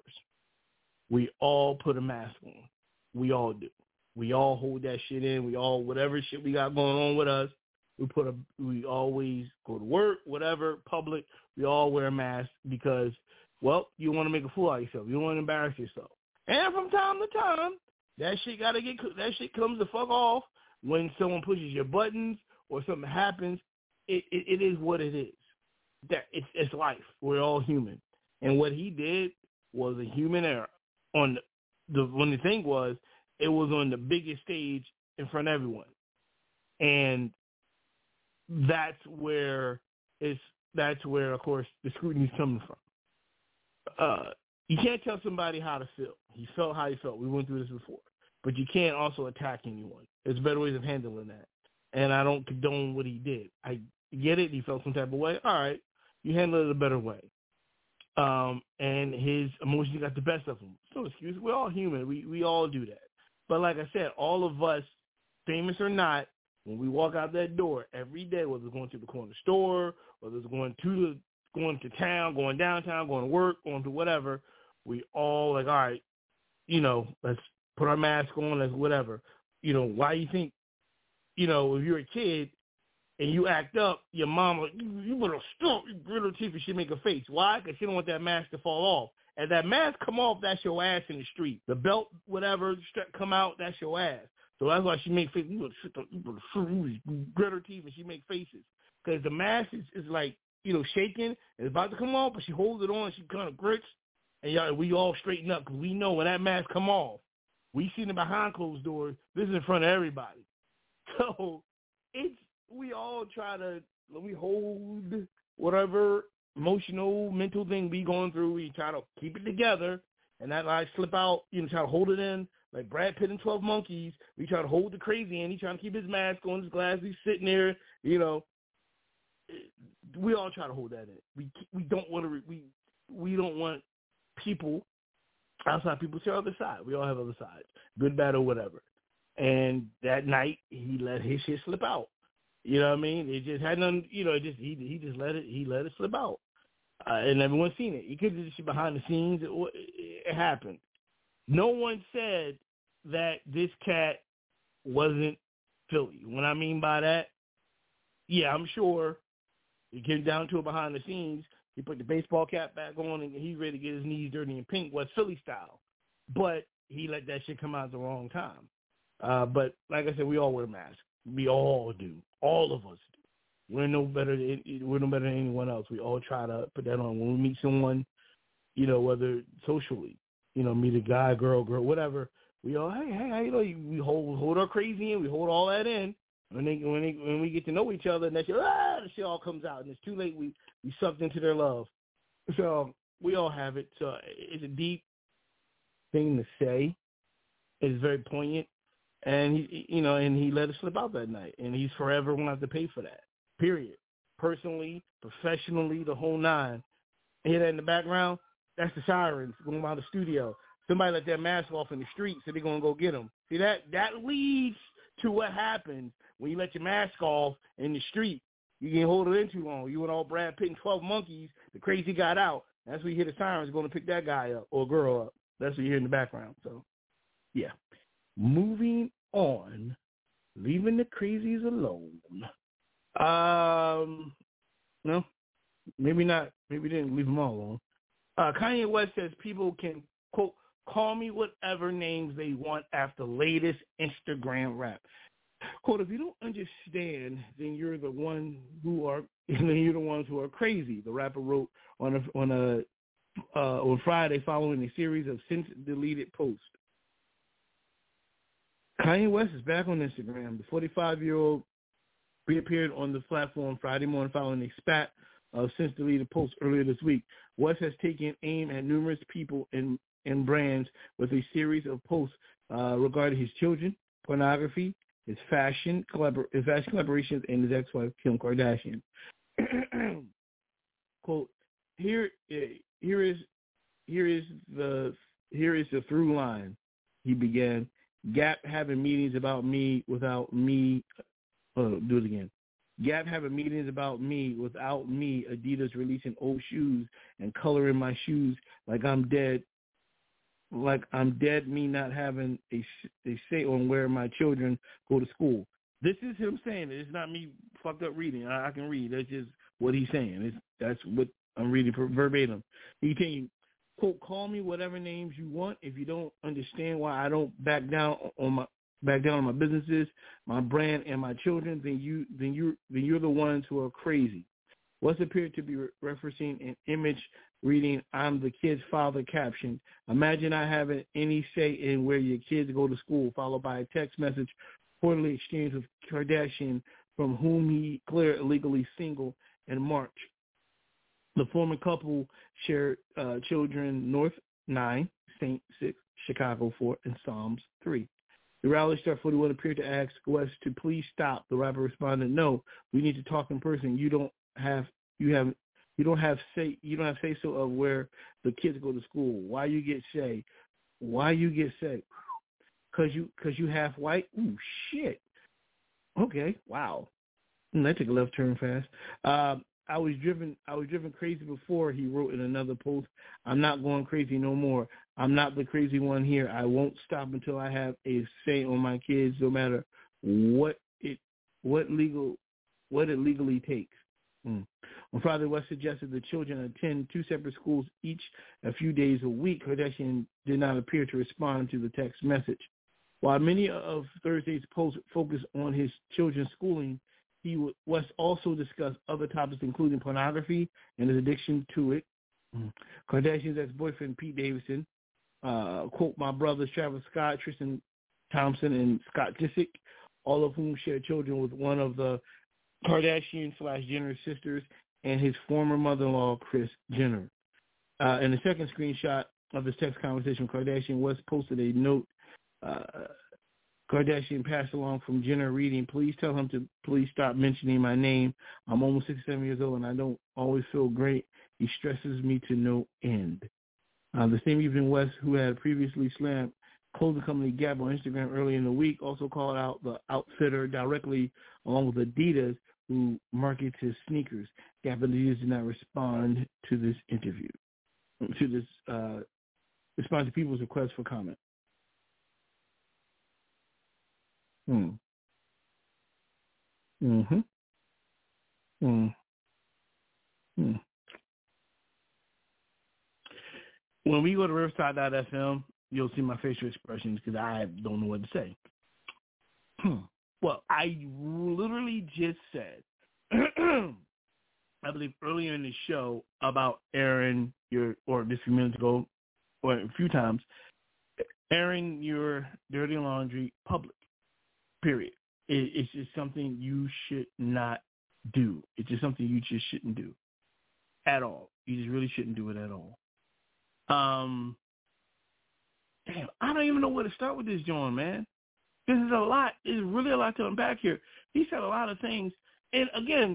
[SPEAKER 4] we all put a mask on. We all do. We all hold that shit in. We all, whatever shit we got going on with us, we put a, we always go to work, whatever, public, we all wear a mask because, well, you want to make a fool out of yourself. You don't want to embarrass yourself. And from time to time, that shit got to get, that shit comes the fuck off when someone pushes your buttons or something happens. It, it, it is what it is. That it's, it's life. We're all human. And what he did was a human error. On the, the when the thing was, it was on the biggest stage in front of everyone, and that's where it's that's where, of course, the scrutiny's coming from. Uh, you can't tell somebody how to feel. He felt how he felt. We went through this before, but you can't also attack anyone. There's better ways of handling that, and I don't condone what he did. I get it. He felt some type of way. All right, you handle it a better way. Um, and his emotions got the best of him. No excuse. We're all human. We we all do that. But like I said, all of us, famous or not, when we walk out that door every day, whether it's going to the corner store, whether it's going to the going to town, going downtown, going to work, going to whatever, we all like, all right, you know, let's put our mask on, let's whatever. You know, why you think, you know, if you're a kid and you act up, your mom, like, you better stop, you brittle teeth, and she make a face. Why? Because she don't want that mask to fall off. And that mask come off, that's your ass in the street. The belt, whatever, strap come out, that's your ass. So that's why she make faces. You better shit, you better you grit her teeth, and she make faces. Because the mask is, is like, you know, shaking, and it's about to come off, but she holds it on, and she kind of grits, and y'all, we all straighten up, because we know when that mask come off, we seen it behind closed doors, this is in front of everybody. So it's, we all try to, we hold whatever emotional, mental thing we going through. We try to keep it together, and that like slip out, you know, try to hold it in. Like Brad Pitt in twelve Monkeys, we try to hold the crazy in. He trying to keep his mask on, his glasses, he's sitting there, you know. We all try to hold that in. We we don't want to, we we don't want people, outside people, to the other side. We all have other sides, good, bad, or whatever. And that night, he let his shit slip out. You know what I mean? It just had nothing, you know, it just he he just let it he let it slip out, uh, and everyone's seen it. He could have just behind the scenes. It, it happened. No one said that this cat wasn't Philly. What I mean by that, yeah, I'm sure he came down to it behind the scenes. He put the baseball cap back on, and he's ready to get his knees dirty and pink, was Philly style. But he let that shit come out at the wrong time. Uh, but like I said, we all wear masks. We all do. All of us do. We're no better than we're no better than anyone else. We all try to put that on when we meet someone, you know, whether socially, you know, meet a guy, girl, girl, whatever. We all, hey, hey, how you know? We hold hold our crazy in. We hold all that in. When they when they when we get to know each other, and that shit, ah, the shit all comes out, and it's too late. We we sucked into their love. So we all have it. So it's a deep thing to say. It's very poignant. And he, you know, and he let it slip out that night, and he's forever going to have to pay for that. Period. Personally, professionally, the whole nine. You hear that in the background? That's the sirens going by the studio. Somebody let that mask off in the street, so they're going to go get him. See, that that leads to what happens when you let your mask off in the street. You can't hold it in too long. You and all Brad Pitt and twelve Monkeys, the crazy got out. That's when you hear the sirens going to pick that guy up or girl up. That's what you hear in the background. So, yeah. Moving on, leaving the crazies alone. Um, no, maybe not. Maybe didn't leave them all alone. Uh, Kanye West says people can, quote, call me whatever names they want after latest Instagram rap. Quote, if you don't understand, then you're the one who are, then you're the ones who are crazy. The rapper wrote on a on a uh, on Friday following a series of since deleted posts. Kanye West is back on Instagram. The forty-five-year-old reappeared on the platform Friday morning following a spat of since-deleted posts earlier this week. West has taken aim at numerous people and, and brands with a series of posts uh, regarding his children, pornography, his fashion, collabor- his fashion collaborations, and his ex-wife, Kim Kardashian. Quote, here, here is here is the here is the through line. He began. Gap having meetings about me without me. Oh, do it again. Gap having meetings about me without me. Adidas releasing old shoes and coloring my shoes like I'm dead. Like I'm dead. Me not having a, a say on where my children go to school. This is him saying it. It's not me fucked up reading. I, I can read. That's just what he's saying. It's, that's what I'm reading verbatim. He continued, quote, call me whatever names you want. If you don't understand why I don't back down on my back down on my businesses, my brand, and my children, then you then you then you're the ones who are crazy. What's appeared to be re- referencing an image reading, I'm the kid's father caption. Imagine not having any say in where your kids go to school, followed by a text message reportedly exchanged with Kardashian, from whom he declared illegally single in March. The former couple shared uh, children, North nine, Saint six, Chicago four, and Psalms three. The rally star forty-one appeared to ask West to please stop. The rapper responded, "No, we need to talk in person. You don't have you have you don't have say you don't have say so of where the kids go to school. Why you get say? Why you get say? Cause you cause you half white? Ooh shit. Okay, wow. Mm, that took a left turn fast. Um, I was driven I was driven crazy before," he wrote in another post. "I'm not going crazy no more. I'm not the crazy one here. I won't stop until I have a say on my kids, no matter what it what legal what it legally takes." Mm. On Friday, West suggested the children attend two separate schools each a few days a week. Kardashian did not appear to respond to the text message. While many of Thursday's posts focused on his children's schooling, he would, West also discussed other topics, including pornography and his addiction to it. Mm. Kardashian's ex-boyfriend, Pete Davidson, uh, quote, my brothers Travis Scott, Tristan Thompson, and Scott Disick, all of whom share children with one of the Kardashian slash Jenner sisters and his former mother-in-law, Kris Jenner. Uh, in the second screenshot of his text conversation with Kardashian, West posted a note uh, Kardashian passed along from Jenner reading, please tell him to please stop mentioning my name. I'm almost sixty-seven years old and I don't always feel great. He stresses me to no end. Uh, the same evening, West, who had previously slammed clothing company Gap on Instagram earlier in the week, also called out the outfitter directly along with Adidas, who markets his sneakers. Gap and Adidas did not respond to this interview, to this, uh, respond to people's requests for comment. Hmm. Mm-hmm. Hmm. Hmm. When we go to Riverside dot F M, you'll see my facial expressions because I don't know what to say. Well, I literally just said, I believe earlier in the show about airing your, or just a few minutes ago, or a few times, airing your dirty laundry public. Period. It, it's just something you should not do. It's just something you just shouldn't do at all. You just really shouldn't do it at all. Um, damn, I don't even know where to start with this, John, man. This is a lot. There's really a lot to unpack here. He said a lot of things. And, again,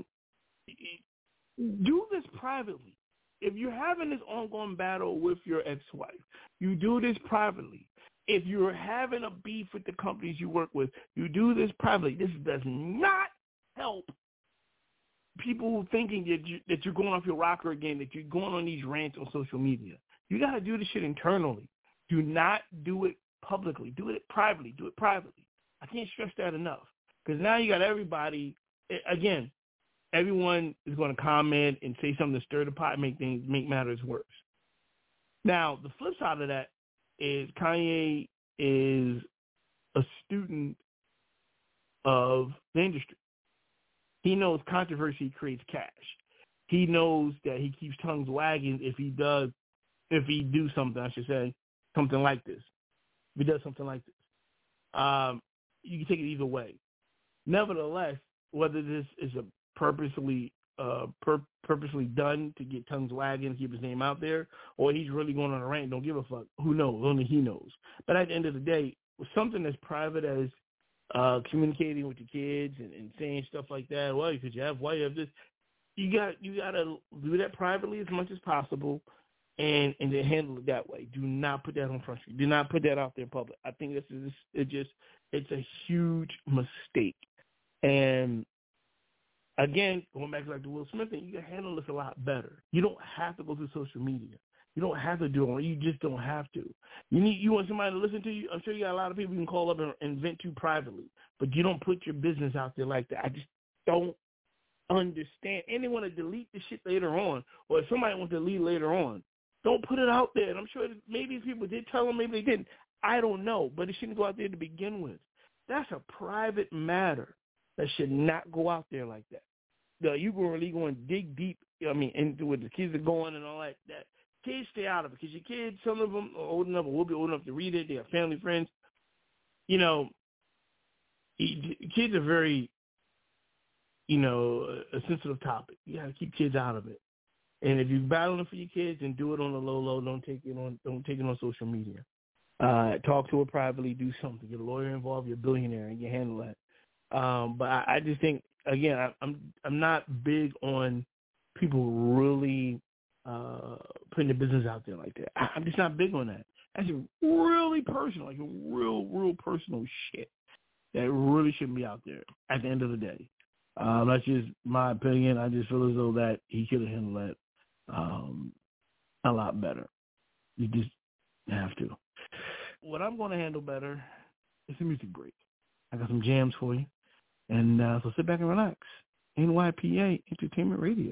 [SPEAKER 4] do this privately. If you're having this ongoing battle with your ex-wife, you do this privately. If you're having a beef with the companies you work with, you do this privately. This does not help people thinking that, you, that you're going off your rocker again, that you're going on these rants on social media. You got to do this shit internally. Do not do it publicly. Do it privately. Do it privately. I can't stress that enough because now you got everybody, again, everyone is going to comment and say something to stir the pot and make things, make matters worse. Now, the flip side of that is Kanye is a student of the industry. He knows controversy creates cash. He knows that he keeps tongues wagging if he does, if he do something, I should say, something like this. If he does something like this. Um, you can take it either way. Nevertheless, whether this is a purposely uh, pur- purposely done to get tongues wagging and keep his name out there, or he's really going on a rant, don't give a fuck. Who knows? Only he knows. But at the end of the day, something as private as uh, communicating with your kids and, and saying stuff like that, well, because you have, why you have this, you got you got to do that privately as much as possible. and and then handle it that way. Do not put that on Front Street. Do not put that out there in public. I think this is it just it's a huge mistake. And again, going back to like the Will Smith thing, you can handle this a lot better. You don't have to go through social media. You don't have to do it. You just don't have to. You need you want somebody to listen to you. I'm sure you got a lot of people you can call up and, and vent to privately, but you don't put your business out there like that. I just don't understand. And they want to delete the shit later on, or if somebody wants to delete later on, don't put it out there. And I'm sure maybe people did tell them, maybe they didn't. I don't know, but it shouldn't go out there to begin with. That's a private matter that should not go out there like that. The, you can really go and dig deep, I mean, into what the kids are going and all that. That kids stay out of it because your kids, some of them are old enough or will be old enough to read it. They have family, friends. You know, kids are very, you know, a sensitive topic. You got to keep kids out of it. And if you're battling for your kids, then do it on the low, low. Don't take it on. Don't take it on social media. Uh, talk to her privately. Do something. Get a lawyer involved. You're a billionaire, and you handle that. Um, but I, I just think, again, I, I'm I'm not big on people really uh, putting their business out there like that. I, I'm just not big on that. That's really personal, like real, real personal shit that really shouldn't be out there. At the end of the day, um, that's just my opinion. I just feel as though that he could have handled that um, a lot better. You just have to. What I'm going to handle better is a music break. I got some jams for you. And uh, so sit back and relax. N Y P A Entertainment Radio.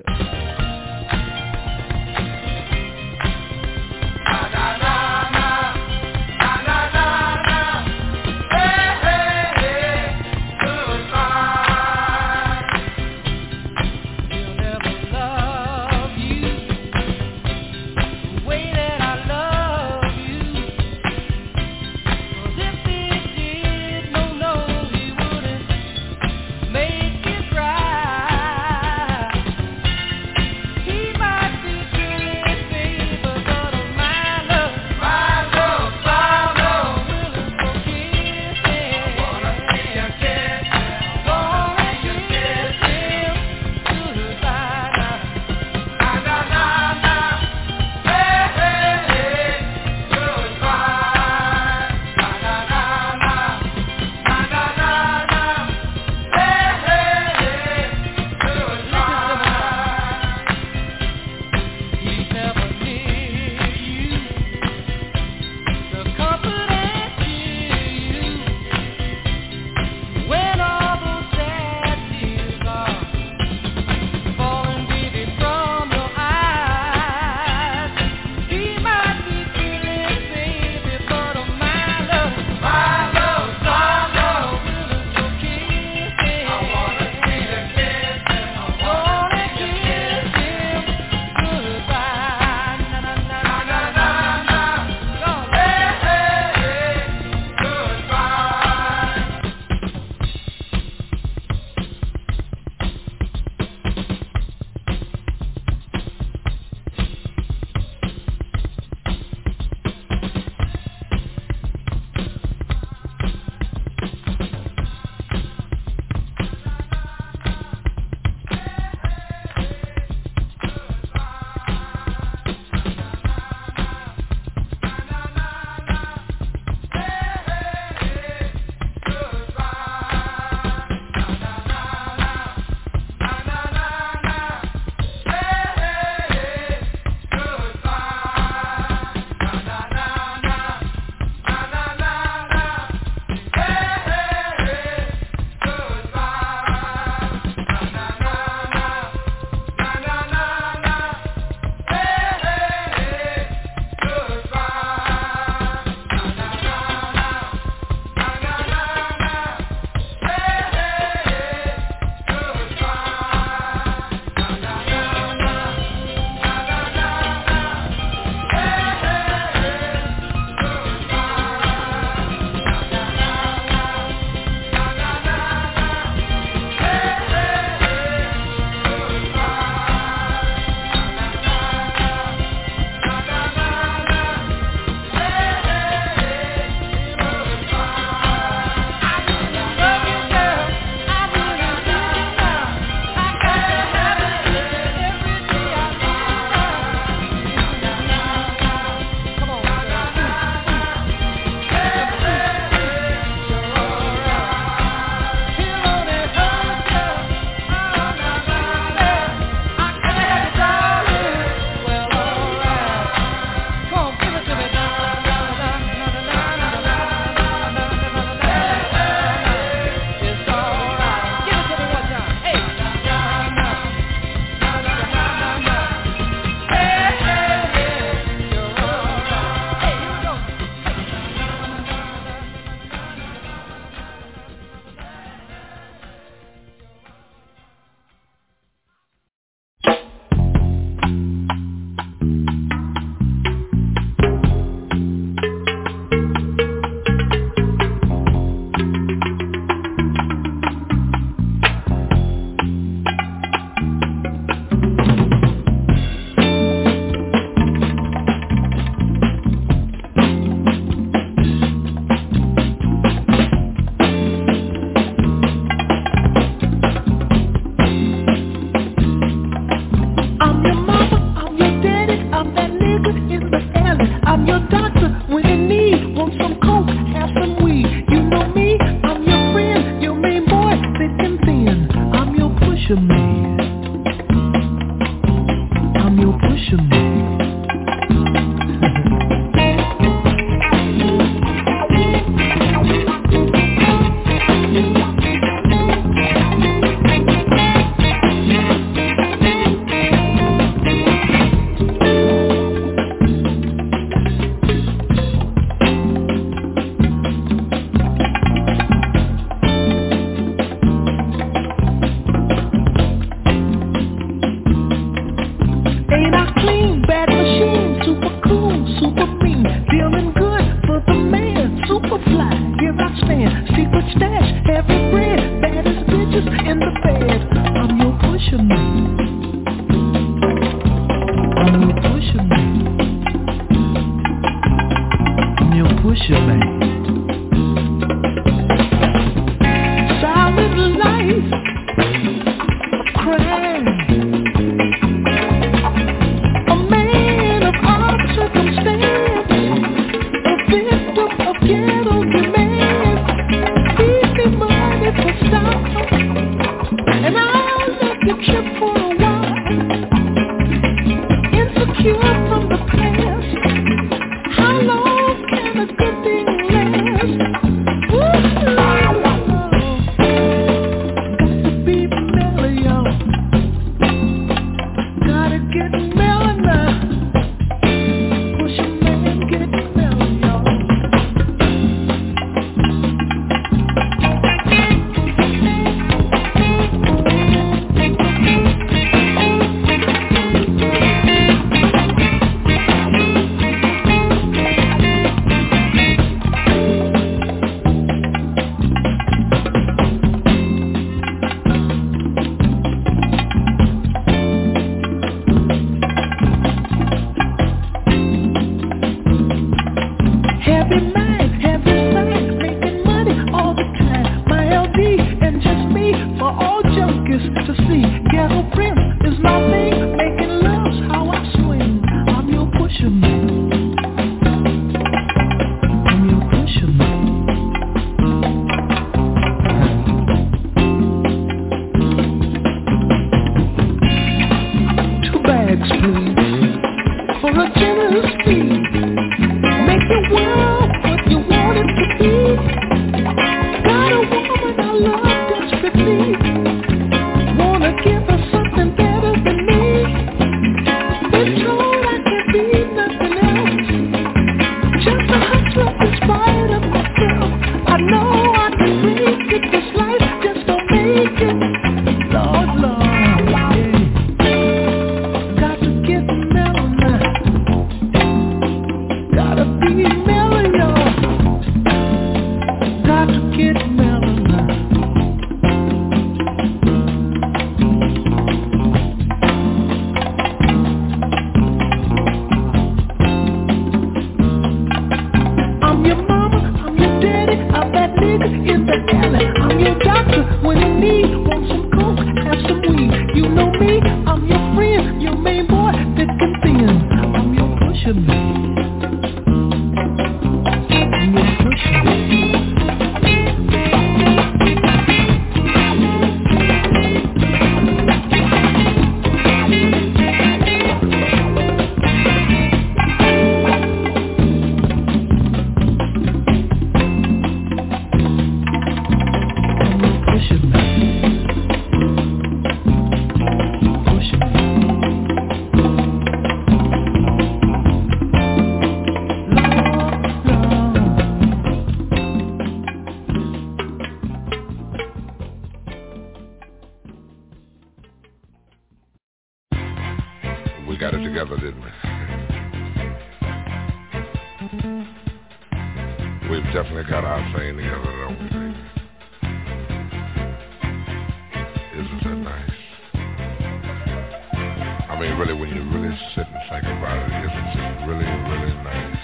[SPEAKER 9] He might be good, baby, but of my love.
[SPEAKER 7] never the man, super fly, here I stand, secret stash, heavy bread, baddest bitches in the bed. I'm your pusher man. I'm your pusher man. I'm your pusher man. Silent life of crime. A man of odd circumstance, a victim of ghetto demand. Easy money for style, and I'll let you trip for a while. Insecure from the past, how long can a good thing last? Woo! Got to be mellow, gotta get mellow now. Push a man, get mellow, y'all. Heavy mind, heavy side, making money all the time. My L D and just me for all junkies to see. Ghetto prince is my thing, making love's how I swing. I'm your pusher man. I'm your pusher man. Two bags, please, for a generous fee. Make the world what you want it to be. Got a woman I love desperately. Wanna give her something better than me. Been told I can't be nothing else. Just a hustler in spite of myself. I know I can make it. This life just don't make it. Lord, Lord, yeah. Got to get mellow now. Gotta be mellow, y'all. Got to get mellow now. I'm your mama, I'm your daddy, I'm that nigga in the alley. I'm your doctor when you need, want some coke, have some weed. You know me, I'm your friend, your main boy, thick and thin. I'm your pusher man. I'm your pusher man. I'm your pusher man. Pusher man.
[SPEAKER 9] We got it together, didn't we? We've definitely got our thing together, don't we, baby? Isn't that nice? I mean, really, when you really sit and think about it, isn't it really, really nice?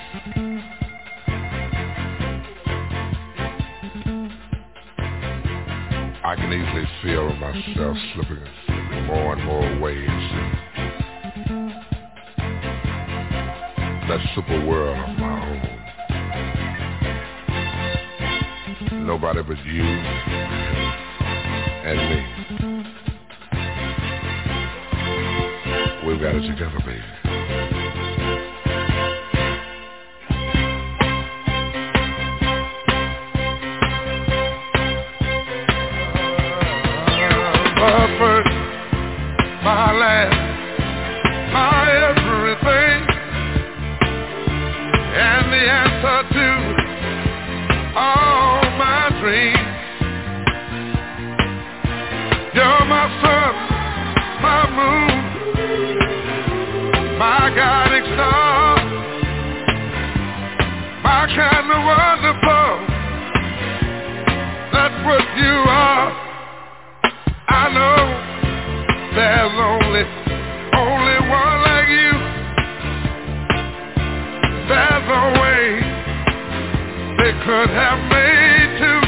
[SPEAKER 9] I can easily feel myself slipping, slipping more and more ways. That super world of my own. Nobody but you and me. We've got it together, baby. My first, my last, my everything, and the answer to all my dreams. You're my sun, my moon, my kind of wonderful. That's what you are. I know there's only, only one like you. There's no way they could have made two.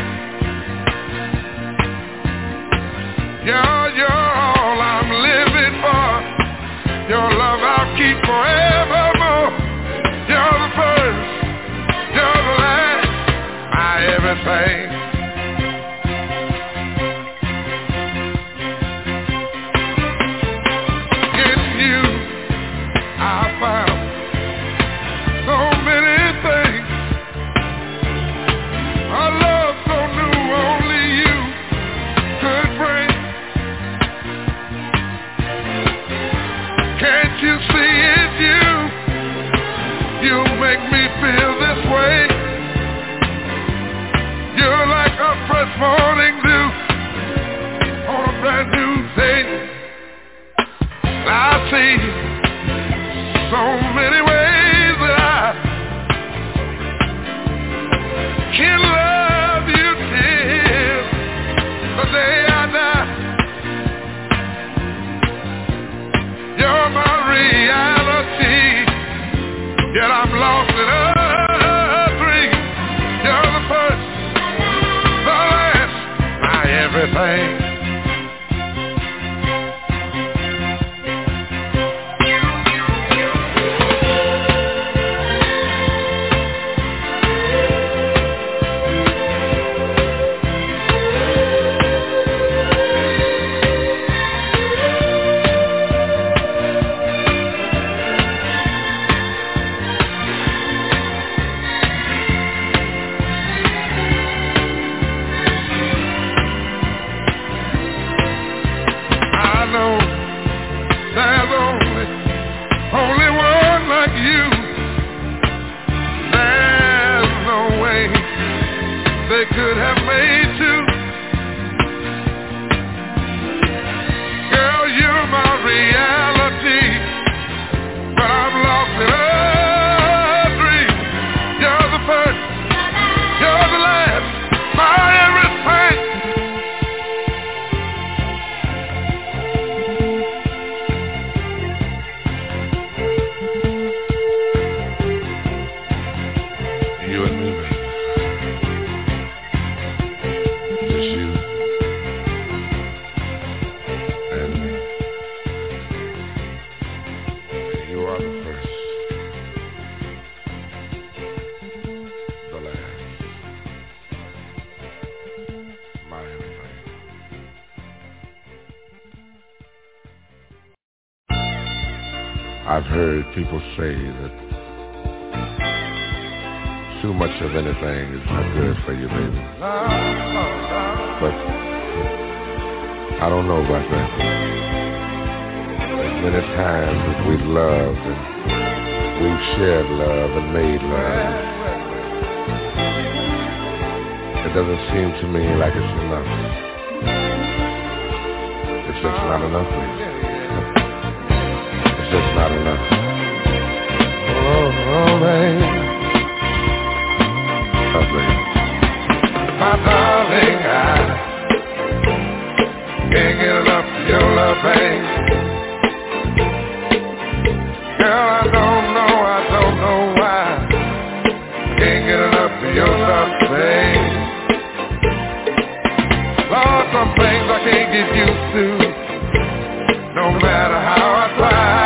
[SPEAKER 9] You're, you're all I'm living for. Your love I'll keep forevermore. You're the first, you're the last, my everything. In you, I found so many things. A love so new, only you could bring. Can't you see it's you? You make me feel this way. You're like a fresh morning dew on a brand new day. I see so many ways that I can love you till the day I die. You're my reality, yet I'm lost in a dream. You're the first, the last, my everything. Could have made two. Girl, you're my reality, but I'm lost in a dream. You're the first, you're the last, my everything. You and me, baby. I've heard people say that too much of anything is not good for you, baby. But I don't know about that. As many times as we've loved and we've shared love and made love, it doesn't seem to me like it's enough. It's just not enough, baby. It's just not enough. Oh, oh, baby. Oh, baby. My darling, I can't get enough of your love, babe. Girl, I don't know, I don't know why. Can't get enough of your love, babe. Lord, some things I can't get used to, no matter how I try.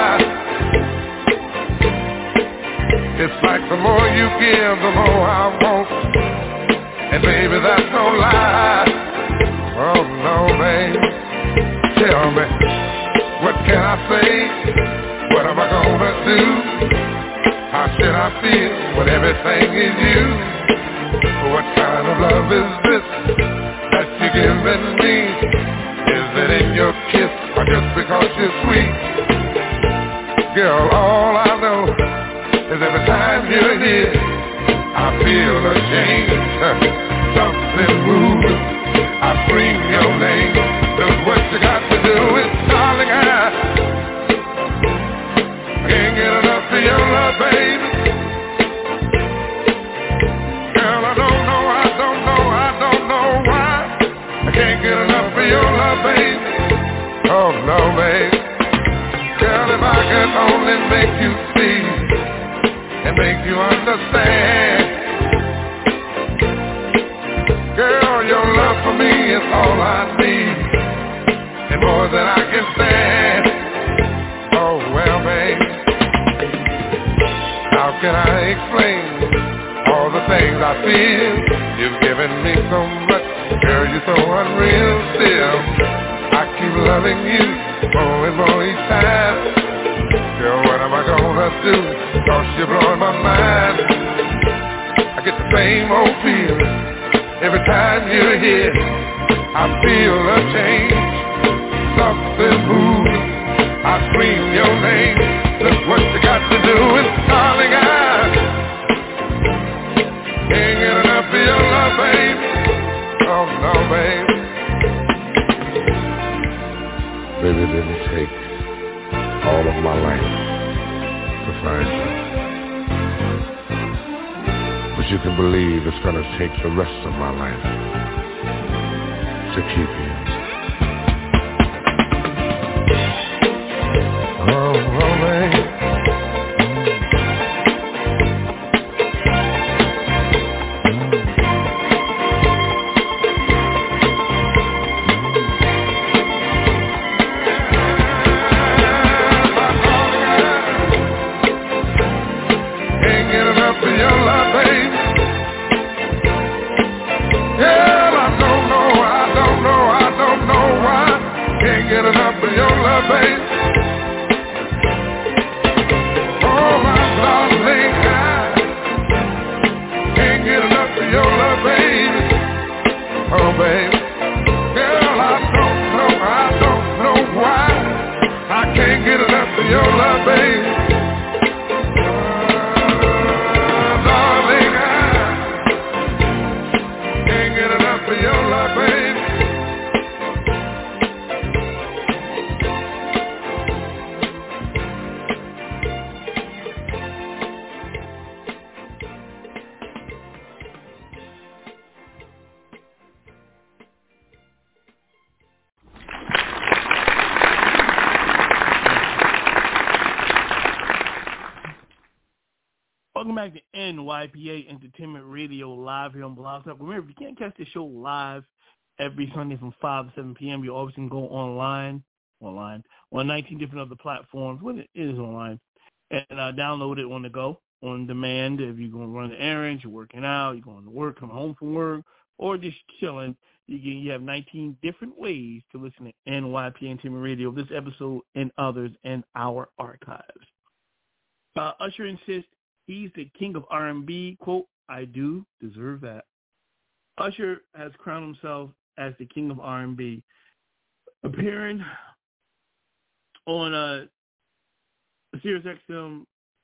[SPEAKER 9] It's like the more you give, the more I want. And baby, that's no lie. Oh no, babe. Tell me, what can I say? What am I gonna do? How should I feel when everything is you? What kind of love is this that you're giving me? Is it in your kiss or just because you're sweet? Girl, all I know is every time you're here, I feel a change, something moves. I scream your name. Look what you got to do is, darling, I can't get enough of your love, baby. babe. Girl, if I could only make you see and make you understand. Girl, your love for me is all I need and more than I can stand. Oh, well, babe, how can I explain all the things I feel? You've given me so much, girl, you're so unreal still. I keep loving you more and more each time. Girl, what am I gonna do? Cause you're blowing my mind. I get the same old feeling every time you're here. I feel a change, something moves. I scream your name. That's what you got to do. And darling, I can't get enough of your love, babe. Oh no, babe. Baby, it didn't take all of my life to find you. But you can believe it's gonna take the rest of my life to keep you. Oh, oh, babe.
[SPEAKER 4] N Y P A Entertainment Radio live here on Blog Talk. Remember, if you can't catch the show live every Sunday from five to seven p.m., you always can go online, online, on nineteen different other platforms when it is online, and uh, download it on the go, on demand. If you're going to run the errands, you're working out, you're going to work, come home from work, or just chilling, you, can, you have nineteen different ways to listen to N Y P A Entertainment Radio, this episode and others in our archives. Uh, Usher insists he's the king of R and B. Quote, I do deserve that. Usher has crowned himself as the king of R and B, appearing on uh, Sirius X M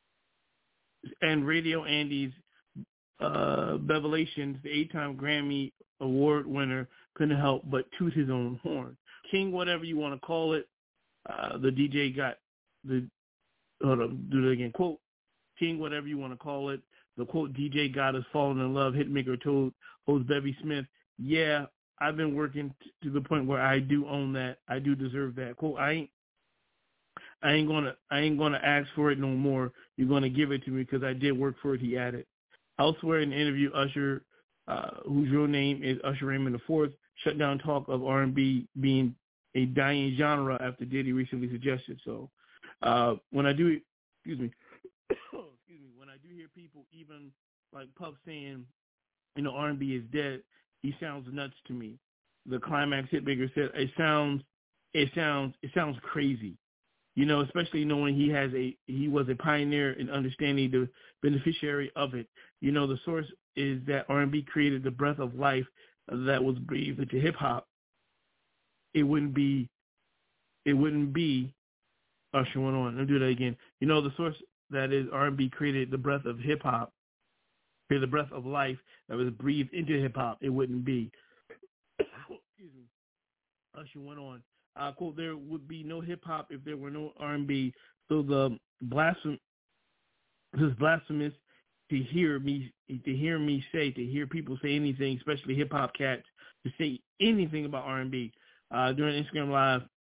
[SPEAKER 4] and Radio Andy's uh, Bevelations, the eight-time Grammy Award winner, couldn't help but toot his own horn. King, whatever you want to call it, uh, the D J got the, hold on, do that again, quote, King, whatever you want to call it, the quote, D J God has fallen in love, hitmaker told host Bevy Smith, yeah, I've been working t- to the point where I do own that. I do deserve that. Quote, I ain't, I ain't gonna, I ain't gonna ask for it no more. You're gonna give it to me because I did work for it. He added. Elsewhere in the interview, Usher, uh, whose real name is Usher Raymond the Fourth, shut down talk of R and B being a dying genre after Diddy recently suggested so. Uh, when I do, excuse me, excuse me, when I do hear people even like Puff saying, you know, R and B is dead, he sounds nuts to me. The Climax hitmaker said, it sounds, it sounds, it sounds crazy. You know, especially knowing he has a, he was a pioneer in understanding the beneficiary of it. You know, the source is that R and B created the breath of life that was breathed into hip hop. It wouldn't be, it wouldn't be, Usher went on, I'll do that again. You know, the source that is R and B created the breath of hip hop, created the breath of life that was breathed into hip hop. It wouldn't be. Excuse me. Usher went on. Uh, quote, there would be no hip-hop if there were no R and B. So the blasphemy, this is blasphemous to hear me to hear me say, to hear people say anything, especially hip-hop cats, to say anything about R and B. Uh, during Instagram Live,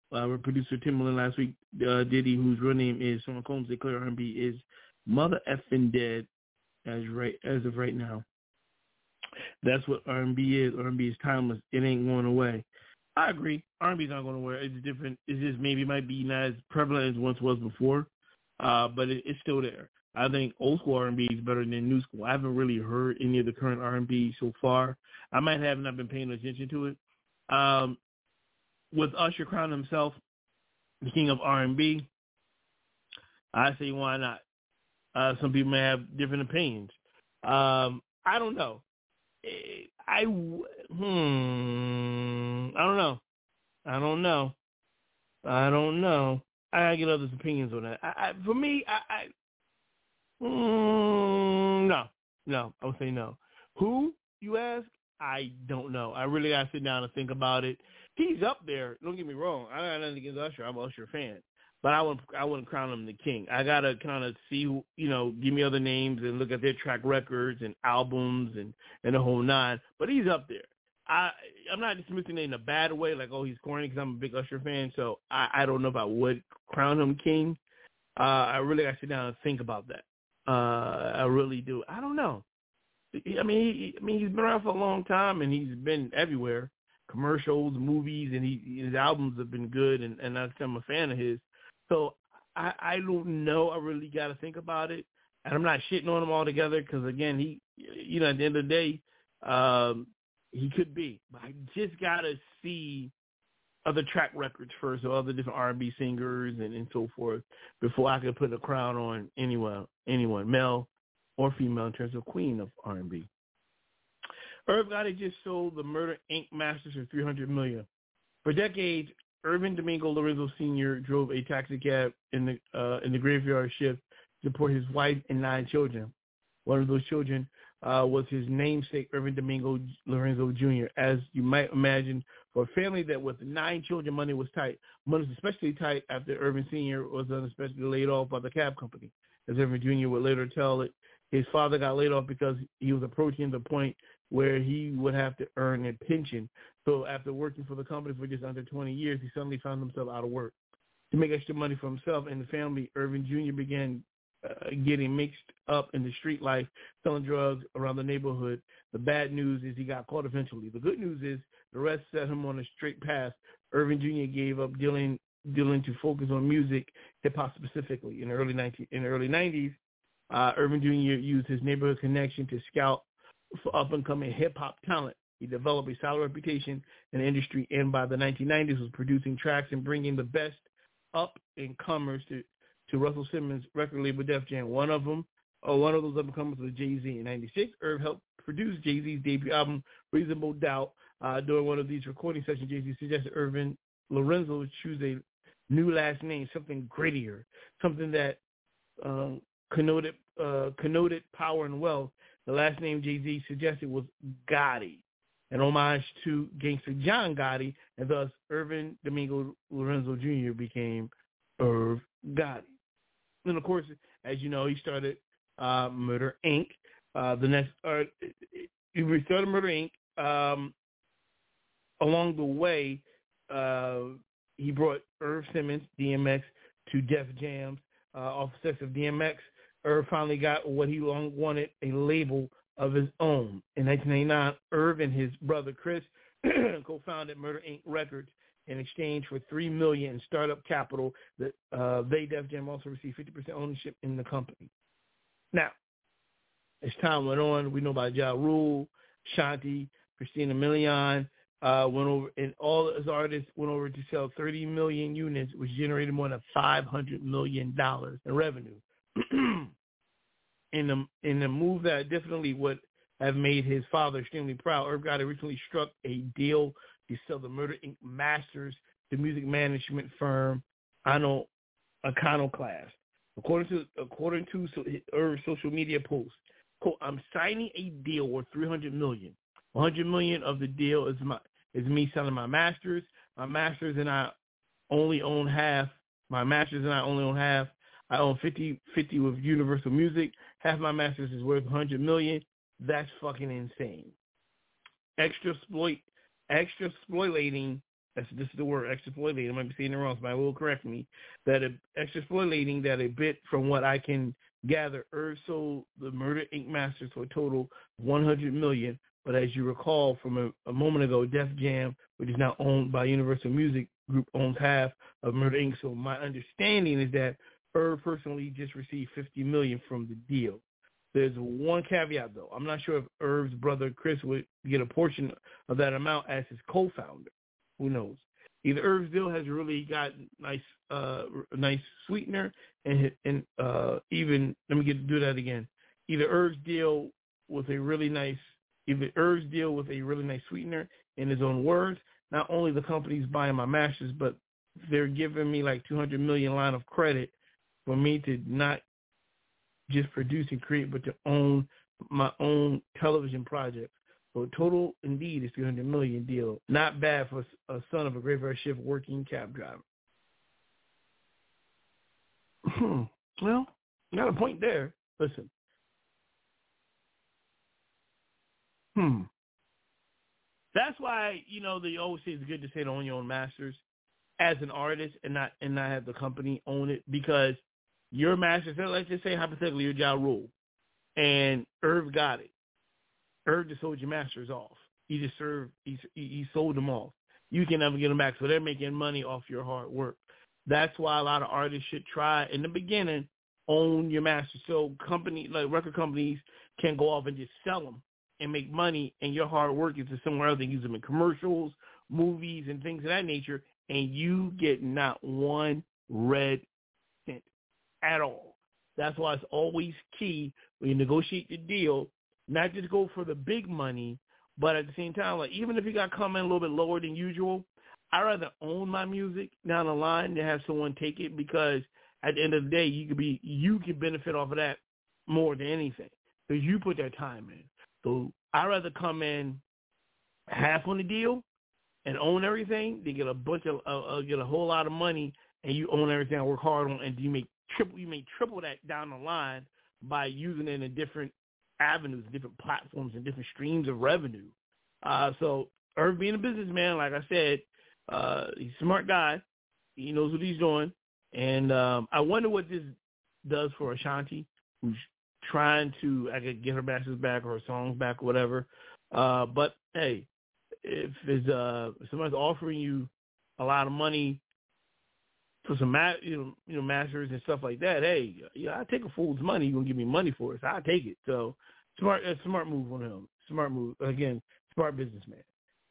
[SPEAKER 4] our producer Timberland last week, uh, Diddy, whose real name is Sean Combs, declared R and B is mother effing dead as right as of right now. That's what R and B is. R and B is timeless. It ain't going away. I agree. R and B is not going away. It's different. It's just maybe it might be not as prevalent as once was before, uh, but it, it's still there. I think old school R and B is better than new school. I haven't really heard any of the current R and B so far. I might have not been paying attention to it. Um, with Usher crowning himself the king of R and B, I say why not? Uh, some people may have different opinions. Um, I don't know. I hmm. I don't know. I don't know. I don't know. I gotta get others' opinions on that. I, I, for me, I, I mm, no, no. I would say no. Who, you ask? I don't know. I really gotta sit down and think about it. He's up there. Don't get me wrong. I got nothing against Usher. I'm an Usher fan, but I wouldn't. I wouldn't crown him the king. I gotta kind of see, who, you know, give me other names and look at their track records and albums and, and the whole nine. But he's up there. I I'm not dismissing it in a bad way, like oh he's corny, because I'm a big Usher fan. So I, I don't know if I would crown him king. Uh, I really gotta sit down and think about that. Uh, I really do. I don't know. I mean, he, I mean, he's been around for a long time, and he's been everywhere, commercials, movies, and he, his albums have been good, and, and I'm a fan of his. So I, I don't know. I really got to think about it, and I'm not shitting on him altogether because, again, he, you know, at the end of the day, um, he could be. But I just got to see other track records first, or other different R and B singers and, and so forth, before I could put a crown on anyone, anyone, male or female, in terms of queen of R and B. Irv Gotti just sold the Murder Incorporated masters for three hundred million dollars. For decades, Irvin Domingo Lorenzo Senior drove a taxi cab in the uh, in the graveyard shift to support his wife and nine children. One of those children uh, was his namesake, Irvin Domingo Lorenzo Junior As you might imagine, for a family that with nine children, money was tight. Money was especially tight after Irvin Senior was unexpectedly laid off by the cab company. As Irvin Junior would later tell it, his father got laid off because he was approaching the point where he would have to earn a pension. So after working for the company for just under twenty years, he suddenly found himself out of work. To make extra money for himself and the family, Irvin Junior began uh, getting mixed up in the street life, selling drugs around the neighborhood. The bad news is he got caught eventually. The good news is the rest set him on a straight path. Irvin Junior gave up dealing dealing to focus on music, hip-hop specifically. In the early nineteen in the early nineties, Uh, Irvin Junior used his neighborhood connection to scout for up-and-coming hip-hop talent. He developed a solid reputation in the industry, and by the nineteen nineties was producing tracks and bringing the best up-and-comers to, to Russell Simmons' record label Def Jam. One of them, or one of those up-and-comers was Jay-Z. In ninety-six, Irv helped produce Jay-Z's debut album, Reasonable Doubt. Uh, during one of these recording sessions, Jay-Z suggested Irvin Lorenzo choose a new last name, something grittier, something that um, connoted uh, connoted power and wealth. The last name Jay-Z suggested was Gotti, an homage to gangster John Gotti, and thus Irvin Domingo Lorenzo Junior became Irv Gotti. And of course, as you know, he started uh, Murder Incorporated. Uh, the next, uh, he started Murder Incorporated. Um, along the way, uh, he brought Irv Simmons, D M X, to Def Jam's uh, off the sets of D M X. Irv finally got what he long wanted, a label of his own. In nineteen ninety-nine, Irv and his brother Chris co-founded Murder Incorporated Records in exchange for three million dollars in startup capital. That uh, they, Def Jam, also received fifty percent ownership in the company. Now, as time went on, we know about Ja Rule, Shanti, Christina Milian, uh, went over, and all his artists went over to sell thirty million units, which generated more than five hundred million dollars in revenue. in the in the move that definitely would have made his father extremely proud, Irv Gotti originally struck a deal to sell the Murder Incorporated masters to music management firm Ano Iconoclast. According to according to Irv's social media posts, quote, "I'm signing a deal worth three hundred million. one hundred million of the deal is my is me selling my masters. My masters and I only own half. My masters and I only own half. I own fifty fifty with Universal Music. Half my masters is worth one hundred million. That's fucking insane. Extra exploit, extra exploiting, That's, this is the word, exploiting. I might be saying it wrong, so I will correct me. That a, exploiting that a bit from what I can gather, Irv sold the Murder Incorporated masters for a total of one hundred million dollars. But as you recall from a, a moment ago, Def Jam, which is now owned by Universal Music Group, owns half of Murder Incorporated. So my understanding is that Irv personally just received fifty million dollars from the deal. There's one caveat, though. I'm not sure if Irv's brother Chris would get a portion of that amount as his co-founder. Who knows? Either Irv's deal has really got nice, uh, nice sweetener, and and uh, even let me get do that again. Either Irv's deal with a really nice, either Irv's deal with a really nice sweetener, in his own words. Not only the company's buying my masters, but they're giving me like two hundred million line of credit for me to not just produce and create, but to own my own television project. So total, indeed, is three hundred million deal. Not bad for a son of a graveyard shift working cab driver. Hmm. Well, got a point there. Listen. Hmm. That's why, you know, they always say it's good to say to own your own masters as an artist and not and not have the company own it, because your masters, let's just say hypothetically you're Ja Rule and Irv got it. Irv just sold your masters off. He just served, he, he sold them off. You can never get them back, so they're making money off your hard work. That's why a lot of artists should try, in the beginning, own your masters. So company, like record companies can go off and just sell them and make money, and your hard work is to somewhere else and use them in commercials, movies, and things of that nature, and you get not one red cent at all. That's why it's always key when you negotiate the deal, not just go for the big money, but at the same time, like even if you got come in a little bit lower than usual, I'd rather own my music down the line than have someone take it, because at the end of the day, you could be you could benefit off of that more than anything because you put that time in. So I'd rather come in half on the deal and own everything than get a bunch of uh, uh, get a whole lot of money and you own everything and work hard on, and you make triple you make triple that down the line by using it in different avenues, different platforms, and different streams of revenue. Uh, so Irv being a businessman, like I said, uh, he's a smart guy. He knows what he's doing. And um, I wonder what this does for Ashanti, who's trying to I could get her masters back or her songs back or whatever. Uh, but, hey, if, it's, uh, if somebody's offering you a lot of money for some ma- you know, you know, masters and stuff like that, hey, yeah, I take a fool's money. You're going to give me money for it, so I take it. So smart, a smart move on him. Smart move. Again, smart businessman.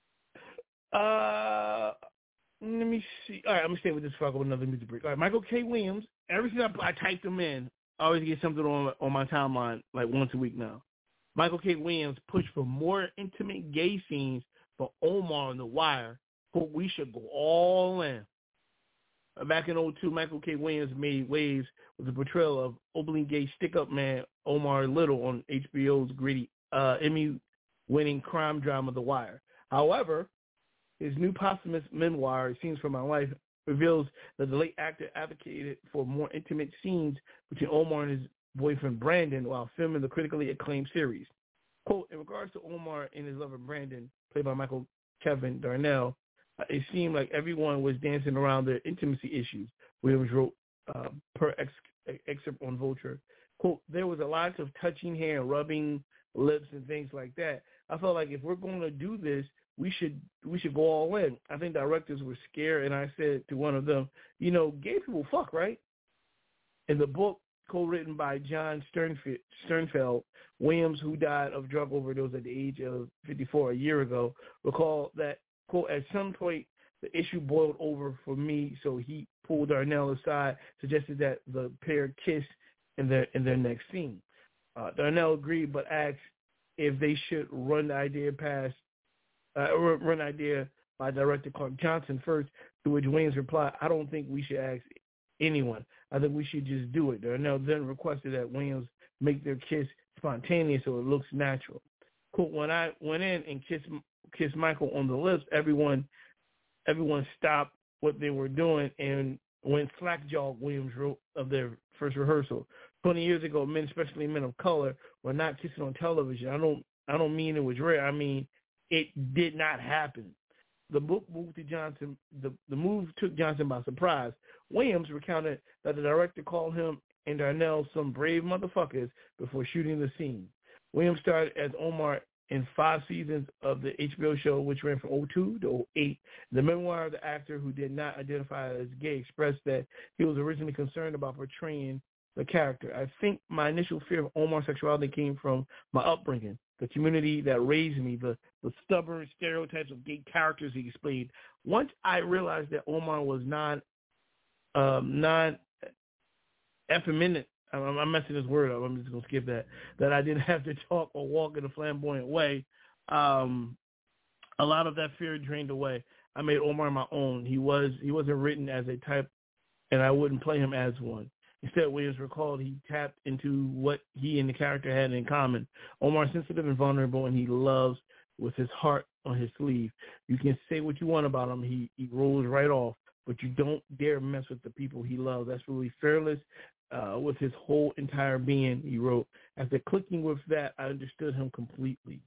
[SPEAKER 4] Uh, let me see. All right, I'm going to stay with this fucker with another music break. All right, Michael K. Williams. Every time I, I typed him in, I always get something on, on my timeline like once a week now. Michael K. Williams pushed for more intimate gay scenes for Omar on The Wire. Quote, we should go all in. Back in oh two, Michael K. Williams made waves with the portrayal of openly gay stick-up man Omar Little on H B O's gritty uh, Emmy-winning crime drama The Wire. However, his new posthumous memoir, Scenes from My Life, reveals that the late actor advocated for more intimate scenes between Omar and his boyfriend Brandon while filming the critically acclaimed series. Quote, in regards to Omar and his lover Brandon, played by Michael Kevin Darnell, it seemed like everyone was dancing around their intimacy issues, Williams wrote uh, per ex- excerpt on Vulture. Quote, there was a lot of touching hair, rubbing lips, and things like that. I felt like if we're going to do this, we should we should go all in. I think directors were scared, and I said to one of them, you know, gay people fuck, right? In the book, co-written by John Sternfeld, Sternfeld, Williams, who died of drug overdose at the age of fifty-four a year ago, recalled that, quote, at some point, the issue boiled over for me, so he pulled Darnell aside, suggested that the pair kiss in their, in their next scene. Uh, Darnell agreed, but asked if they should run the idea past, uh, run the idea by director Clark Johnson first, to which Williams replied, I don't think we should ask anyone. I think we should just do it. Darnell then requested that Williams make their kiss spontaneous so it looks natural. Quote, when I went in and kissed Kiss Michael on the lips, everyone everyone stopped what they were doing and went slack-jawed, Williams wrote of their first rehearsal. Twenty years ago, men, especially men of color, were not kissing on television. I don't I don't mean it was rare. I mean it did not happen. the book moved to Johnson. The, the move took Johnson by surprise. Williams recounted that the director called him and Darnell some brave motherfuckers before shooting the scene. Williams started as Omar in five seasons of the H B O show, which ran from oh two to oh eight. The memoir of the actor, who did not identify as gay, expressed that he was originally concerned about portraying the character. I think my initial fear of Omar's sexuality came from my upbringing, the community that raised me, the, the stubborn stereotypes of gay characters he displayed. Once I realized that Omar was non, um, non effeminate, I'm, I'm messing this word up, I'm just going to skip that, that I didn't have to talk or walk in a flamboyant way, um, a lot of that fear drained away. I made Omar my own. He was, he wasn't written as a type, and I wouldn't play him as one. Instead, Williams recalled he tapped into what he and the character had in common. Omar is sensitive and vulnerable, and he loves with his heart on his sleeve. You can say what you want about him. He, he rolls right off, but you don't dare mess with the people he loves. That's really fearless uh, with his whole entire being, he wrote. After clicking with that, I understood him completely.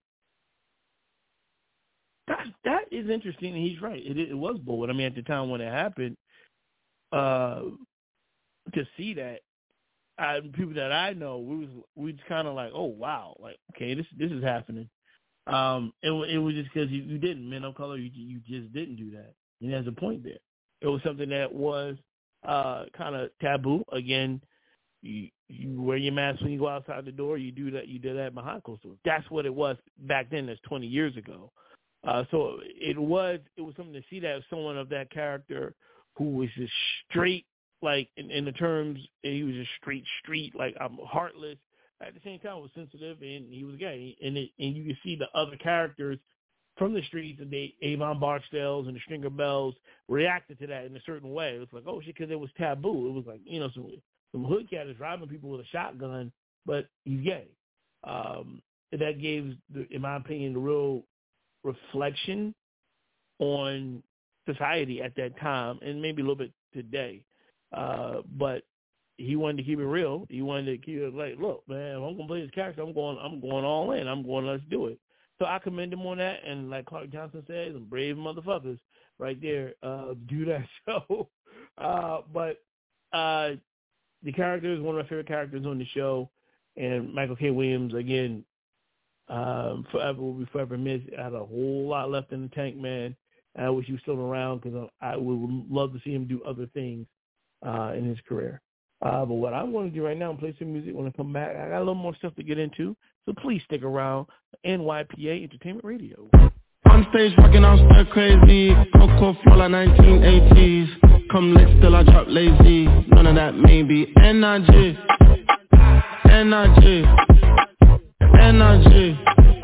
[SPEAKER 4] That, that is interesting, and he's right. It, it was bold. I mean, at the time when it happened, uh, to see that, I, people that I know, we was we just kind of like, oh wow, like okay, this this is happening. Um, it it was just because you, you didn't, men of color, you you just didn't do that, and there's a point there. It was something that was uh, kind of taboo. Again, you you wear your mask when you go outside the door. You do that. You did that behind closed doors. That's what it was back then. That's twenty years ago. Uh, so it was it was something to see that someone of that character who was just straight. Like, in, in the terms, he was just straight street, like, I'm heartless. At the same time, was sensitive, and he was gay. And it, and you can see the other characters from the streets, and they, Avon Barksdales and the Stringer Bells reacted to that in a certain way. It was like, oh, shit, because it was taboo. It was like, you know, some, some hood cat is robbing people with a shotgun, but he's gay. Um, that gave, the, in my opinion, the real reflection on society at that time, and maybe a little bit today. Uh, but he wanted to keep it real. He wanted to keep it like, look, man, if I'm gonna play this character, I'm going, I'm going all in. I'm going, let's do it. So I commend him on that. And like Clark Johnson says, some brave motherfuckers right there uh, do that show. Uh, but uh, the character is one of my favorite characters on the show, and Michael K. Williams again, um, forever will be forever missed. I had a whole lot left in the tank, man. And I wish he was still around because I would love to see him do other things Uh, in his career. Uh, but what I want to do right now is play some music. When I come back, I got a little more stuff to get into, so please stick around. N Y P A Entertainment Radio.
[SPEAKER 10] On stage rocking, I'm still crazy. Coco flow like nineteen eighties. Come lit, still I drop lazy. None of that maybe. N I G N I G N I G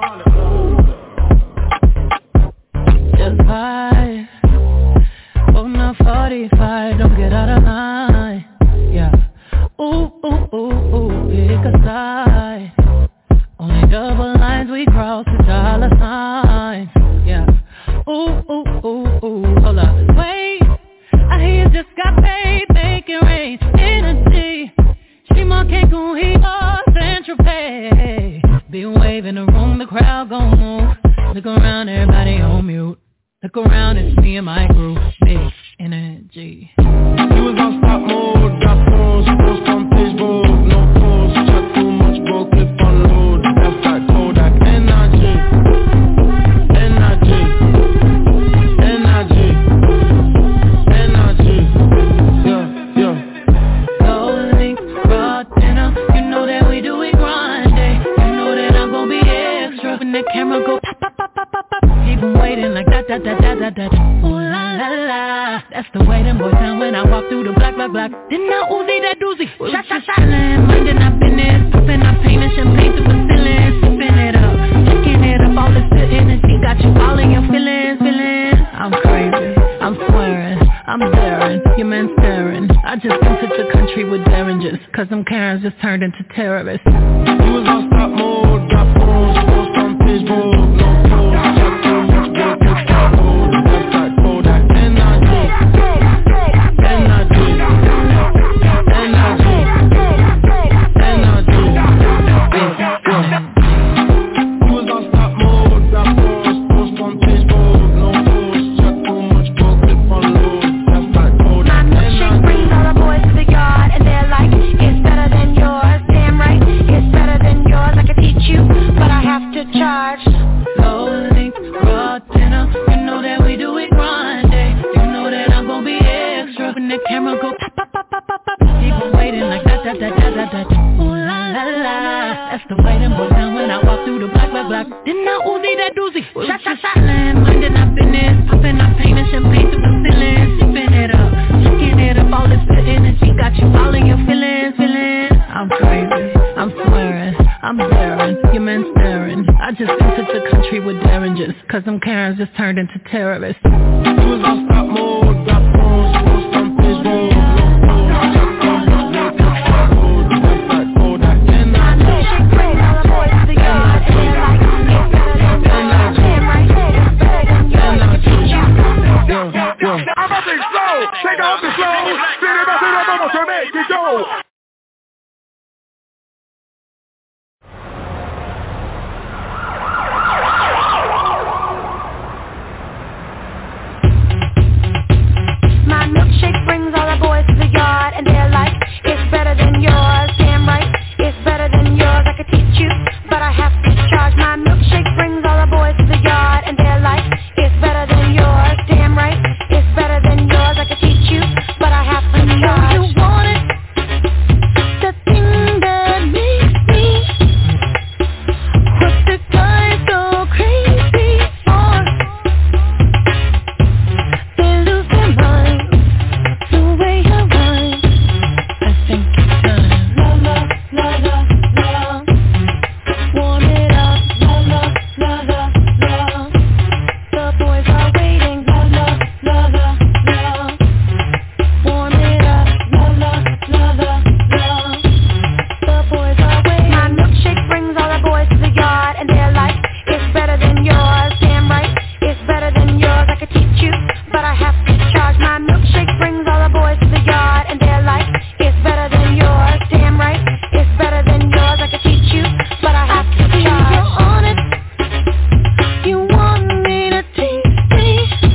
[SPEAKER 10] Just vibe. Oh, now forty-five, don't get out of line. Yeah. Ooh, ooh, ooh, ooh, pick a side. Only double lines we cross the dollar signs. Yeah. Ooh, ooh, ooh, ooh, hold up. Wait, I hear you just got paid, making rain, energy. She more can't go here, Central Pay. Be waving the room, the crowd gon' move. Look around, everybody on mute. Look around, it's me and my group, big energy. He was on stop mode, got phones, post on Facebook, no post, chat too much, bro, clip on load. That's that Kodak, energy, energy, energy, energy, yeah, yeah. Gold link, raw dinner, you know that we do it grinding. You know that I'm gon' be extra when the camera go pop, pop, pop, pop, pop, pop. Keep 'em waiting like that, that, that, that, that, that. Ooh la la la, that's the way them boys sound when I walk through the block, block, block. Didn't I Uzi that doozy? Shot, shot, shot. Minding our business, popping our paint and champagne through the ceiling, sipping it up, checking it up. All this good energy got you all in your feelings, feelings. I'm crazy, I'm swearing, I'm daring, your man staring. I just entered the country with derringers, cause them Karens just turned into terrorists. He was on stop mode, got phones, post on Facebook, no post, chat too much, bro, clip on load. That's that Kodak, energy, energy, energy, energy, yeah. He was on stop mode, got phones, post on Facebook, no post, chat Was you chillin', minding our business, popping our pain and champagne to the ceiling, sipping it up, sucking it up, all this good energy got you all in your feelings, feelings. I'm crazy, I'm swearing, I'm daring, your man staring. I just entered the country with derringers, cause them Karens just turned into terrorists.
[SPEAKER 6] You was on stop mode, got phones, post on Facebook.
[SPEAKER 5] Take off the slow, sit it up, sit it up, to make it go.
[SPEAKER 11] My milkshake brings all the boys to the yard, and they're like, it's better than yours. Damn right, it's better than yours. I could teach you, but I have to charge. My milkshake brings all the boys to the yard, and they're like, it's better than yours. Damn right, it's better than yours. I could teach you, but I have to charge. You want it? The thing that makes me what the guys go crazy for. They lose their mind, the way you rhyme. I think it's time. La la la la la. Warm it up. La la la la la. The boys are waiting. La la la la la. Warm it up. La la la la la. The boys are waiting. My milkshake brings all the boys to the yard, and they're like, it's better than yours. Damn right, it's better than yours. I could teach you, but I have to charge. My milkshake brings all the boys to the yard, and they're like, it's better than yours. Damn right, it's better than yours. I could teach you, but I have to charge. You're on it. You want me to teach me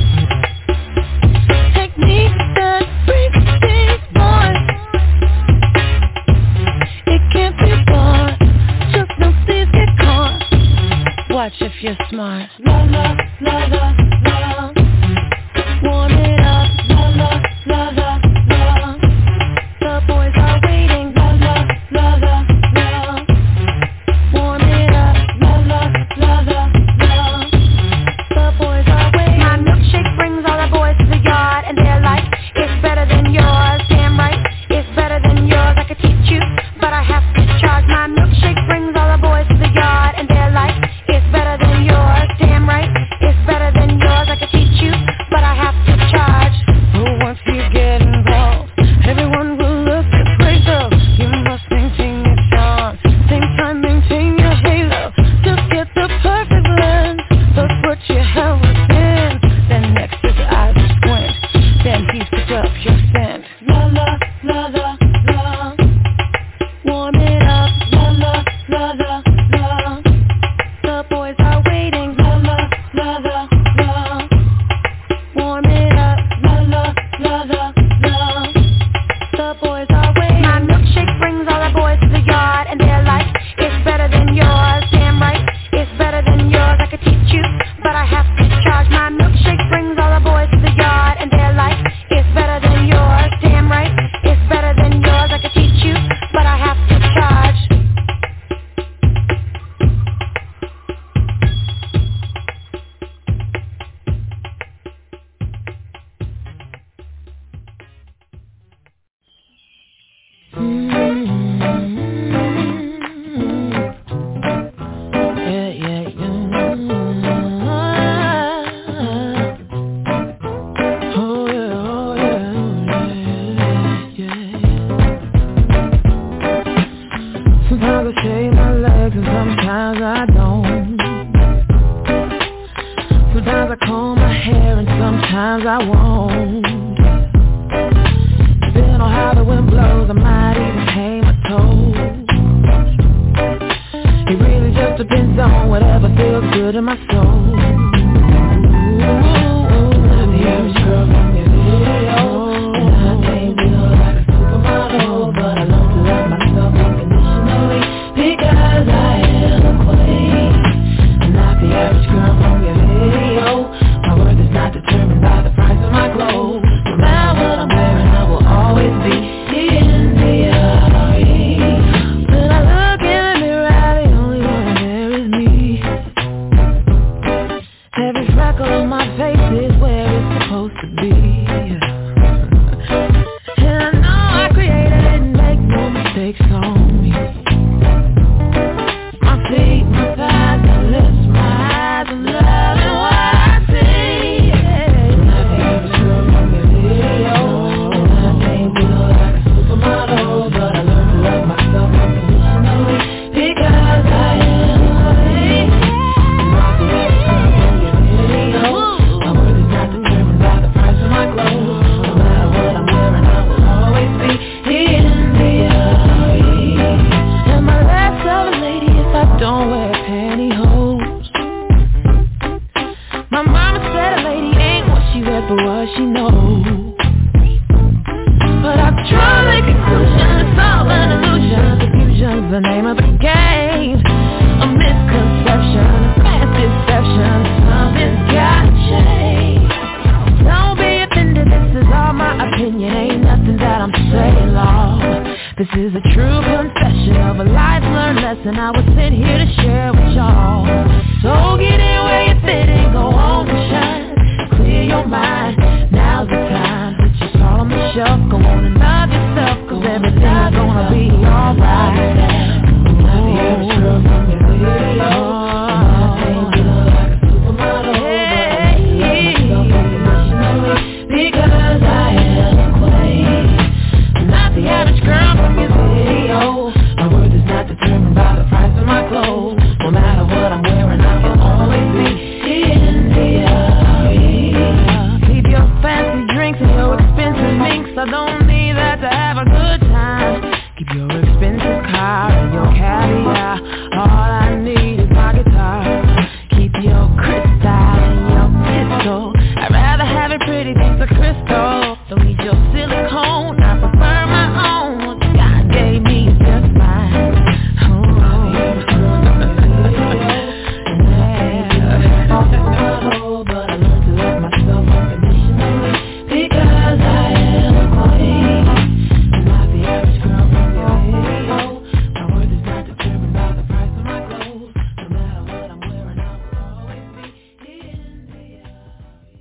[SPEAKER 11] techniques that break these boys. It can't be bought. Just no thieves get caught. Watch if you're smart. La la la la la. Warm it up. La la la la la. The boys are waiting. La la la la la. Warm it up. La la la la la. The boys are waiting. My milkshake brings all the boys to the yard, and they're like, it's better than yours. Damn right, it's better than yours. I could teach you, but I have to charge. My milkshake brings all the boys to the yard, and they're like, it's better than yours. Damn right, it's better than yours. I could teach you, but I have to charge. Who wants to get involved? Everyone will look at great though. You must maintain your charm. Same time, maintain your halo. Just get the perfect lens. Look what you have within. Then next is eyes to squint. Then piece it up your scent. La la la la la. Warm it up. La la la la la. The boys are waiting. La la la la la. Warm it up. La la la la la. The boys are waiting. My milkshake brings all the boys to the yard, and they're like, it's better than yours. Damn right, it's better than yours. I could teach you, but I have to charge. My milkshake brings all the boys to the yard, and they're like, it's better than yours. Damn right, it's better than yours. I could teach you, but I have to charge. Yeah, yeah, yeah. Oh, yeah, oh, yeah, yeah, yeah. Sometimes I shave my legs and sometimes I don't. Sometimes I comb my hair and sometimes I won't. Depending on how the wind blows, I might even paint my toes. It really just depends on whatever feels good in my soul. Not the average girl from your video, and I can't feel like a supermodel, but I love to love myself unconditionally because I am a queen. I'm not the average girl from your video. My worth is not determined by the price of my clothes. No matter what I'm wearing, I will always be in the R E. When I look in the mirror, the only one there is me. Every freckle on my face is where it's supposed to be. And I know I created it and make no mistakes on me. My feet, my thighs, my lips, my eyes, I'm loving what I see. And I can't show from your video. And I can't do like a supermodel, but I learned to love myself unconditionally because I am free. And I can't show from your video. My worth is not determined by the price of my clothes. No matter what I'm wearing, I will always be in the alley. Am I less of a lady if I don't wear pantyhose? My mama said a lady ain't what she wears but what she knows. But I've drawn a conclusion, it's all an illusion. Confusion's the name of the game. A misconception, a mass deception. Something's gotta change. Don't be offended, this is all my opinion. Ain't nothing that I'm saying, Lord. This is a true confession of a life learned lesson I was sent here to share with y'all. So get in where you fit and go on and shine. Clear your mind, now's the time. Put your soul on the shelf, go on and love yourself, cause everything's gonna be alright. Not the average girl from your video. Nothing good like a supermodel. Hey, because I am a queen. Not the average girl from your video. My worth is not determined by the price of my clothes. No matter what I'm wearing, I will always be in the alley. Keep your fancy drinks and your expensive minks. I don't need that to have a good time. Keep your expensive car and your caviar. All I need is my guitar. Keep your crystal and your pistol. I'd rather have a pretty piece of crystal. Don't need your silicone, I prefer my own. What God gave me is just fine. Oh, but I learned to love myself unconditionally because I am a queen. I'm not the average girl from your video. My worth is not determined by the price of my clothes. No matter what I'm wearing, I will always be in the alley.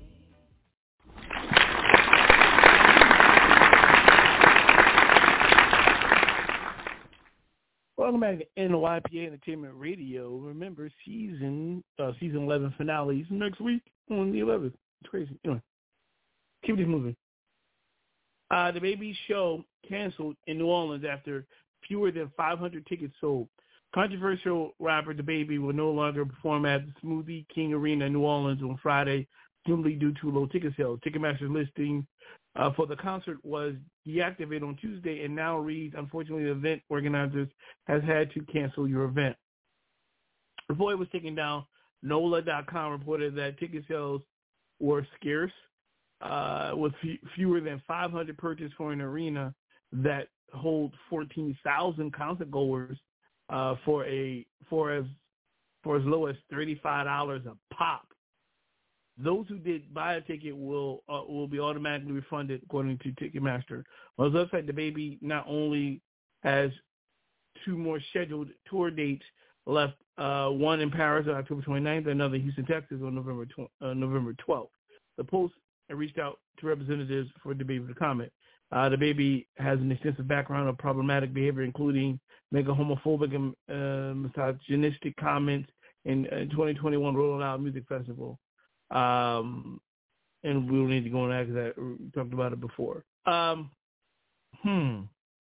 [SPEAKER 4] Welcome back to N Y P A Entertainment Radio. Remember, season uh, season eleven finale is next week on the eleventh. It's crazy. Anyway, keep this moving. Uh, the Baby show canceled in New Orleans after fewer than five hundred tickets sold. Controversial rapper The Baby will no longer perform at the Smoothie King Arena in New Orleans on Friday, presumably due to low ticket sales. Ticketmaster's listing uh, for the concert was deactivated on Tuesday and now reads, unfortunately, the event organizers has had to cancel your event. Before it was taken down, N O L A dot com reported that ticket sales were scarce, uh, with f- fewer than five hundred purchased for an arena that holds fourteen thousand concert goers uh, for a for as for as low as thirty-five dollars a pop. Those who did buy a ticket will uh, will be automatically refunded, according to Ticketmaster. On his website, The Baby not only has two more scheduled tour dates left, uh, one in Paris on October twenty-ninth, and another in Houston, Texas on November tw- uh, November twelfth. The Post reached out to representatives for The Baby to comment. Uh, The Baby has an extensive background of problematic behavior, including making homophobic and uh, misogynistic comments in uh, twenty twenty-one Rolling Out Music Festival. Um, and we don't need to go on that because we talked about it before. Um, hmm.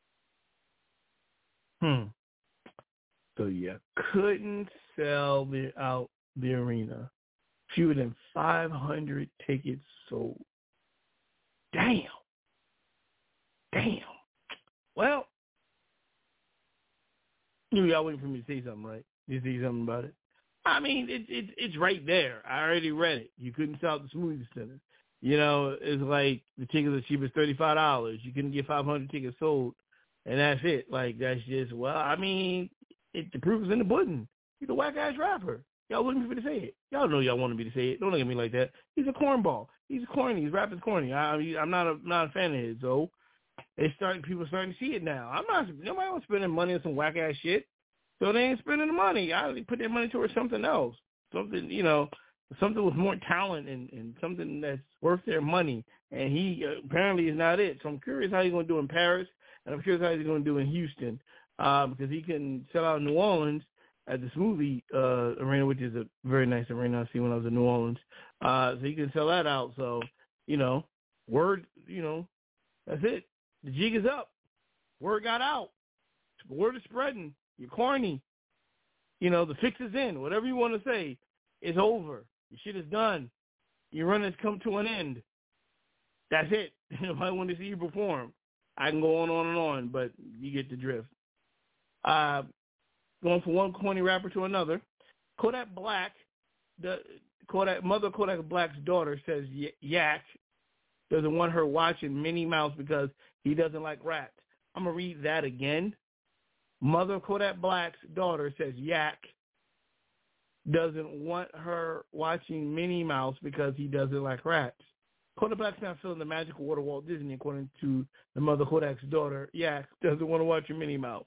[SPEAKER 4] Hmm. So you couldn't sell the out the arena. Fewer than five hundred tickets sold. Damn. Damn. Well, you y'all waiting for me to say something, right? You say something about it? I mean, it, it, it's right there. I already read it. You couldn't sell at the Smoothie Center. You know, it's like the tickets are cheap as thirty-five dollars. You couldn't get five hundred tickets sold, and that's it. Like, that's just, well, I mean, it, the proof is in the pudding. He's a whack-ass rapper. Y'all looking for me to say it. Y'all know y'all wanted me to say it. Don't look at me like that. He's a cornball. He's corny. His rap is corny. I, I'm not a not a fan of his, so it's starting. People are starting to see it now. I'm not. Nobody wants spending money on some whack-ass shit. So they ain't spending the money. I put their money towards something else. Something, you know, something with more talent and, and something that's worth their money. And he uh, apparently is not it. So I'm curious how he's going to do in Paris, and I'm curious how he's going to do in Houston, uh, because he can sell out New Orleans at the Smoothie uh, Arena, which is a very nice arena I see when I was in New Orleans. Uh, so he can sell that out. So, you know, word, you know, that's it. The jig is up. Word got out. Word is spreading. You're corny. You know, the fix is in. Whatever you want to say, it's over. Your shit is done. Your run has come to an end. That's it. If I want to see you perform, I can go on, on, and on, but you get the drift. Uh, going from one corny rapper to another, Kodak Black, the Kodak mother Kodak Black's daughter says Yak doesn't want her watching Minnie Mouse because he doesn't like rats. I'm going to read that again. Mother Kodak Black's daughter says Yak doesn't want her watching Minnie Mouse because he doesn't like rats. Kodak Black's not feeling the magical world of Walt Disney, according to the mother Kodak's daughter. Yak doesn't want to watch your Minnie Mouse.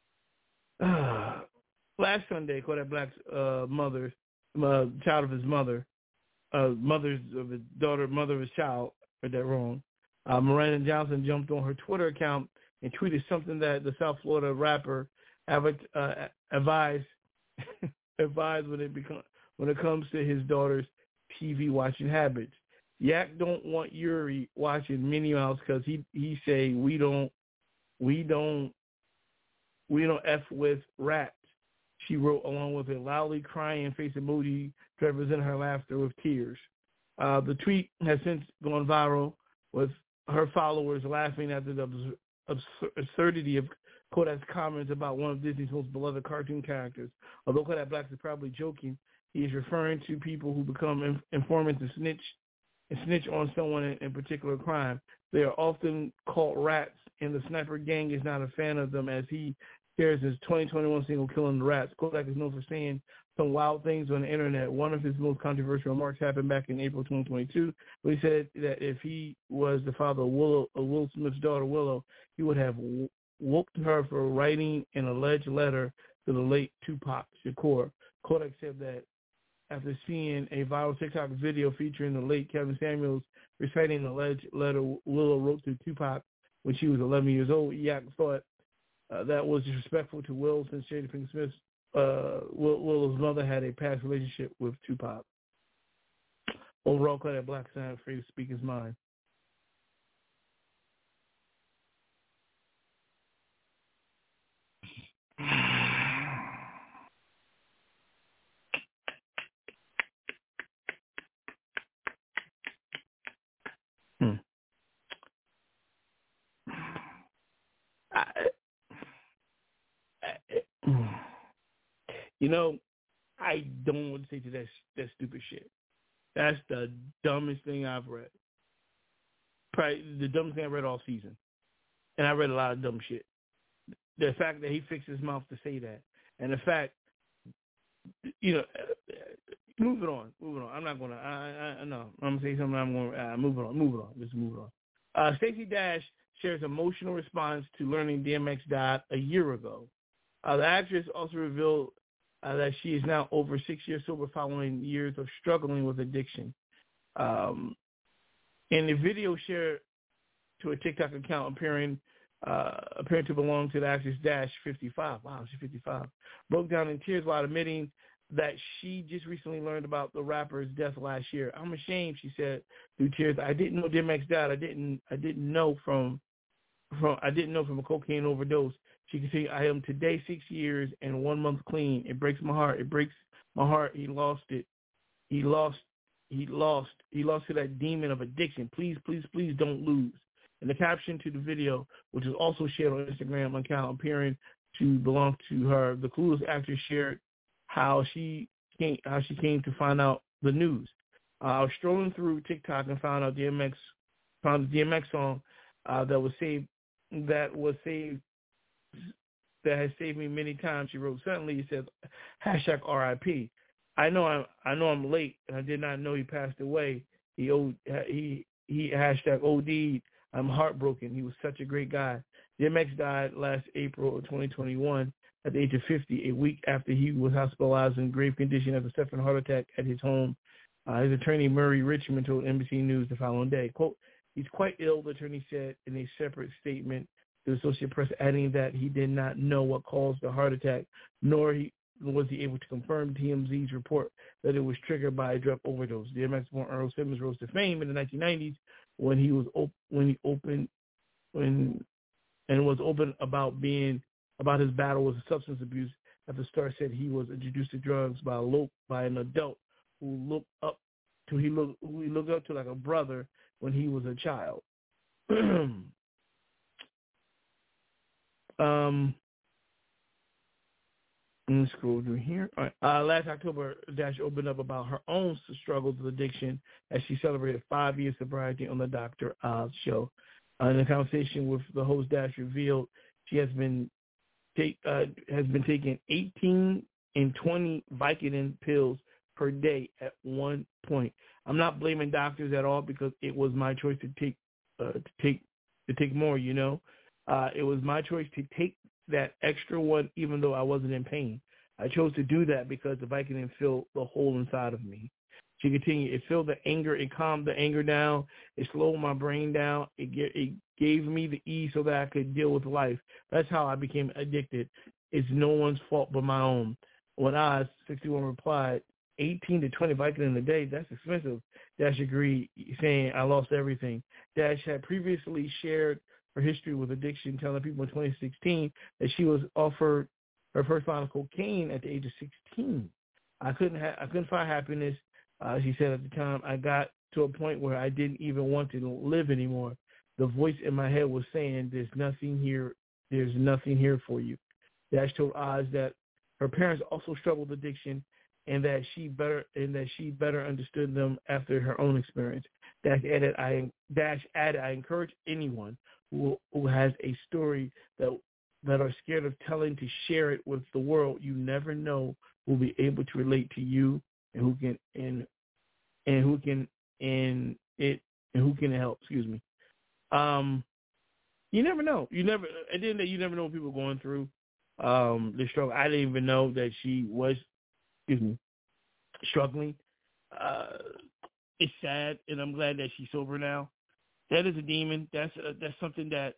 [SPEAKER 4] Uh, last Sunday, Kodak Black's uh, mother, uh, child of his mother, uh, mother's of his daughter, mother of his child, I read that wrong. Uh, Miranda Johnson jumped on her Twitter account and tweeted something that the South Florida rapper uh, advised advised when it become when it comes to his daughter's T V watching habits. Yak don't want Yuri watching Minnie Mouse because he he say we don't we don't we don't f with rats. She wrote along with a loudly crying face emoji to represent her laughter with tears. Uh, the tweet has since gone viral with her followers laughing at the absurdity of Kodak's comments about one of Disney's most beloved cartoon characters. Although Kodak Black is probably joking, he is referring to people who become inf- informants and snitch and snitch on someone in, in particular crime. They are often called rats, and the Sniper Gang is not a fan of them as he shares his twenty twenty-one single Killing the Rats. Kodak is known for saying some wild things on the internet. One of his most controversial remarks happened back in April twenty twenty-two, where he said that if he was the father of Willow, of Will Smith's daughter Willow, he would have w- whooped her for writing an alleged letter to the late Tupac Shakur. Kodak said that after seeing a viral TikTok video featuring the late Kevin Samuels reciting an alleged letter Willow wrote to Tupac when she was eleven years old, Yak thought uh, that was disrespectful to Will since Jada Pinkett Smith's uh, Will, Willow's mother had a past relationship with Tupac. Overall, Kodak Black is not afraid to speak his mind. Hmm. I, I, you know, I don't want to say to that that stupid shit. That's the dumbest thing I've read. Probably the dumbest thing I read all season. And I read a lot of dumb shit. The fact that he fixed his mouth to say that, and the fact, you know, moving on, moving on. I'm not gonna. I, I, no, I'm gonna say something. I'm gonna uh, move it on, move it on, just move it on. Uh, Stacey Dash shares emotional response to learning D M X died a year ago. Uh, the actress also revealed uh, that she is now over six years sober following years of struggling with addiction. Um, in the video shared to a TikTok account appearing uh, appearing to belong to the actress Dash fifty-five. Wow, she's fifty-five. Broke down in tears while admitting that she just recently learned about the rapper's death last year. I'm ashamed, she said through tears. I didn't know D M X died. I didn't. I didn't know from from. I didn't know from a cocaine overdose. She continued, I am today six years and one month clean. It breaks my heart. It breaks my heart. He lost it. He lost. He lost. He lost to that demon of addiction. Please, please, please don't lose. And the caption to the video, which was also shared on Instagram account appearing to belong to her, the Clueless actress shared how she came, how she came to find out the news. Uh, I was strolling through TikTok and found out D M X, found a D M X song uh, that was saved, that was saved, that has saved me many times. She wrote, suddenly it says, hashtag R I P. I know I'm, I know I'm late, and I did not know he passed away. He he he hashtag O D'd. I'm heartbroken. He was such a great guy. D M X died last April of twenty twenty-one at the age of fifty, a week after he was hospitalized in grave condition after suffering a heart attack at his home Uh, his attorney, Murray Richmond, told N B C News the following day, quote, he's quite ill, the attorney said in a separate statement to the Associated Press, adding that he did not know what caused the heart attack, nor he, was he able to confirm T M Z's report that it was triggered by a drug overdose. D M X-born Earl Simmons rose to fame in the nineteen nineties when he was op- when he opened when and was open about being about his battle with substance abuse. After Star said he was introduced to drugs by a lo- by an adult who looked up to he looked who he looked up to like a brother when he was a child. um. Let me scroll through here. All right. Uh, last October, Dash opened up about her own struggles with addiction as she celebrated five years sobriety on the Doctor Oz show. Uh, in a conversation with the host, Dash revealed she has been take uh, has been taking eighteen and twenty Vicodin pills per day at one point. I'm not blaming doctors at all because it was my choice to take uh, to take to take more. You know, uh, it was my choice to take that extra one, even though I wasn't in pain. I chose to do that because the Vicodin filled the hole inside of me. She continued, it filled the anger, it calmed the anger down, it slowed my brain down, it, it gave me the ease so that I could deal with life. That's how I became addicted. It's no one's fault but my own. When I, sixty-one, replied, eighteen to twenty Vicodin a day, that's expensive. Dash agreed, saying, I lost everything. Dash had previously shared her history with addiction, telling people in twenty sixteen that she was offered her first line of cocaine at the age of sixteen. I couldn't ha- I couldn't find happiness. Uh, she said at the time, I got to a point where I didn't even want to live anymore. The voice in my head was saying, "There's nothing here. There's nothing here for you." Dash told Oz that her parents also struggled with addiction, and that she better and that she better understood them after her own experience. Dash added, "I Dash added, I encourage anyone who who has a story that that are scared of telling to share it with the world. You never know who will be able to relate to you and who can and and who can and it and who can help. Excuse me. Um, you never know. You never at the end of the day, you never know what people are going through. Um, the struggle. I didn't even know that she was, excuse me, struggling. Uh, it's sad, and I'm glad that she's sober now. That is a demon. That's uh, that's something that,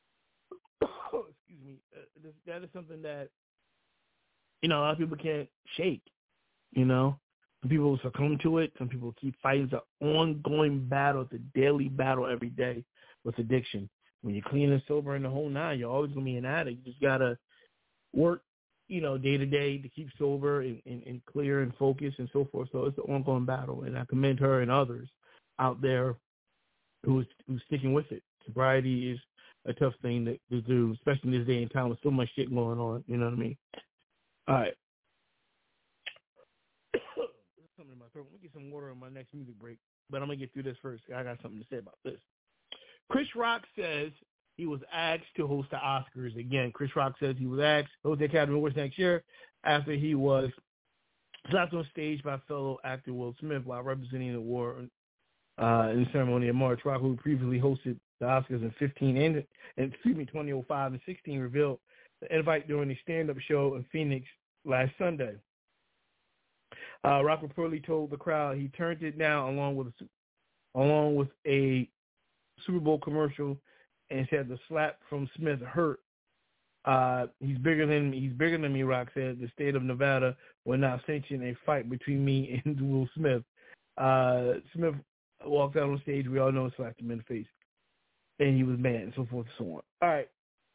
[SPEAKER 4] excuse me, uh, that is something that, you know, a lot of people can't shake. You know, some people succumb to it. Some people keep fighting. It's an ongoing battle. It's a daily battle every day with addiction. When you're clean and sober in the whole nine, you're always going to be an addict. You just got to work, you know, day to day to keep sober and, and, and clear and focused and so forth. So it's an ongoing battle, and I commend her and others out there who's who's sticking with it. Sobriety is a tough thing to, to do, especially in this day and time with so much shit going on. You know what I mean? All right. There's something in my throat. Let me get some water on my next music break, but I'm gonna get through this first. I got something to say about this. Chris Rock says he was asked to host the Oscars again. Chris Rock says he was asked to host the Academy Awards next year after he was slapped on stage by fellow actor Will Smith while representing the award uh, in the ceremony in March. Rock, who previously hosted the Oscars in fifteen and, and excuse me, twenty oh five and sixteen, revealed the invite during a stand-up show in Phoenix last Sunday. Uh, Rock reportedly told the crowd he turned it down along with a, along with a Super Bowl commercial, and said the slap from Smith hurt. Uh, he's bigger than he's bigger than me, Rock said. The state of Nevada will not sanction a fight between me and Will Smith. Uh, Smith walked out on stage. We all know, slapped him in the face, and he was mad, and so forth and so on. All right.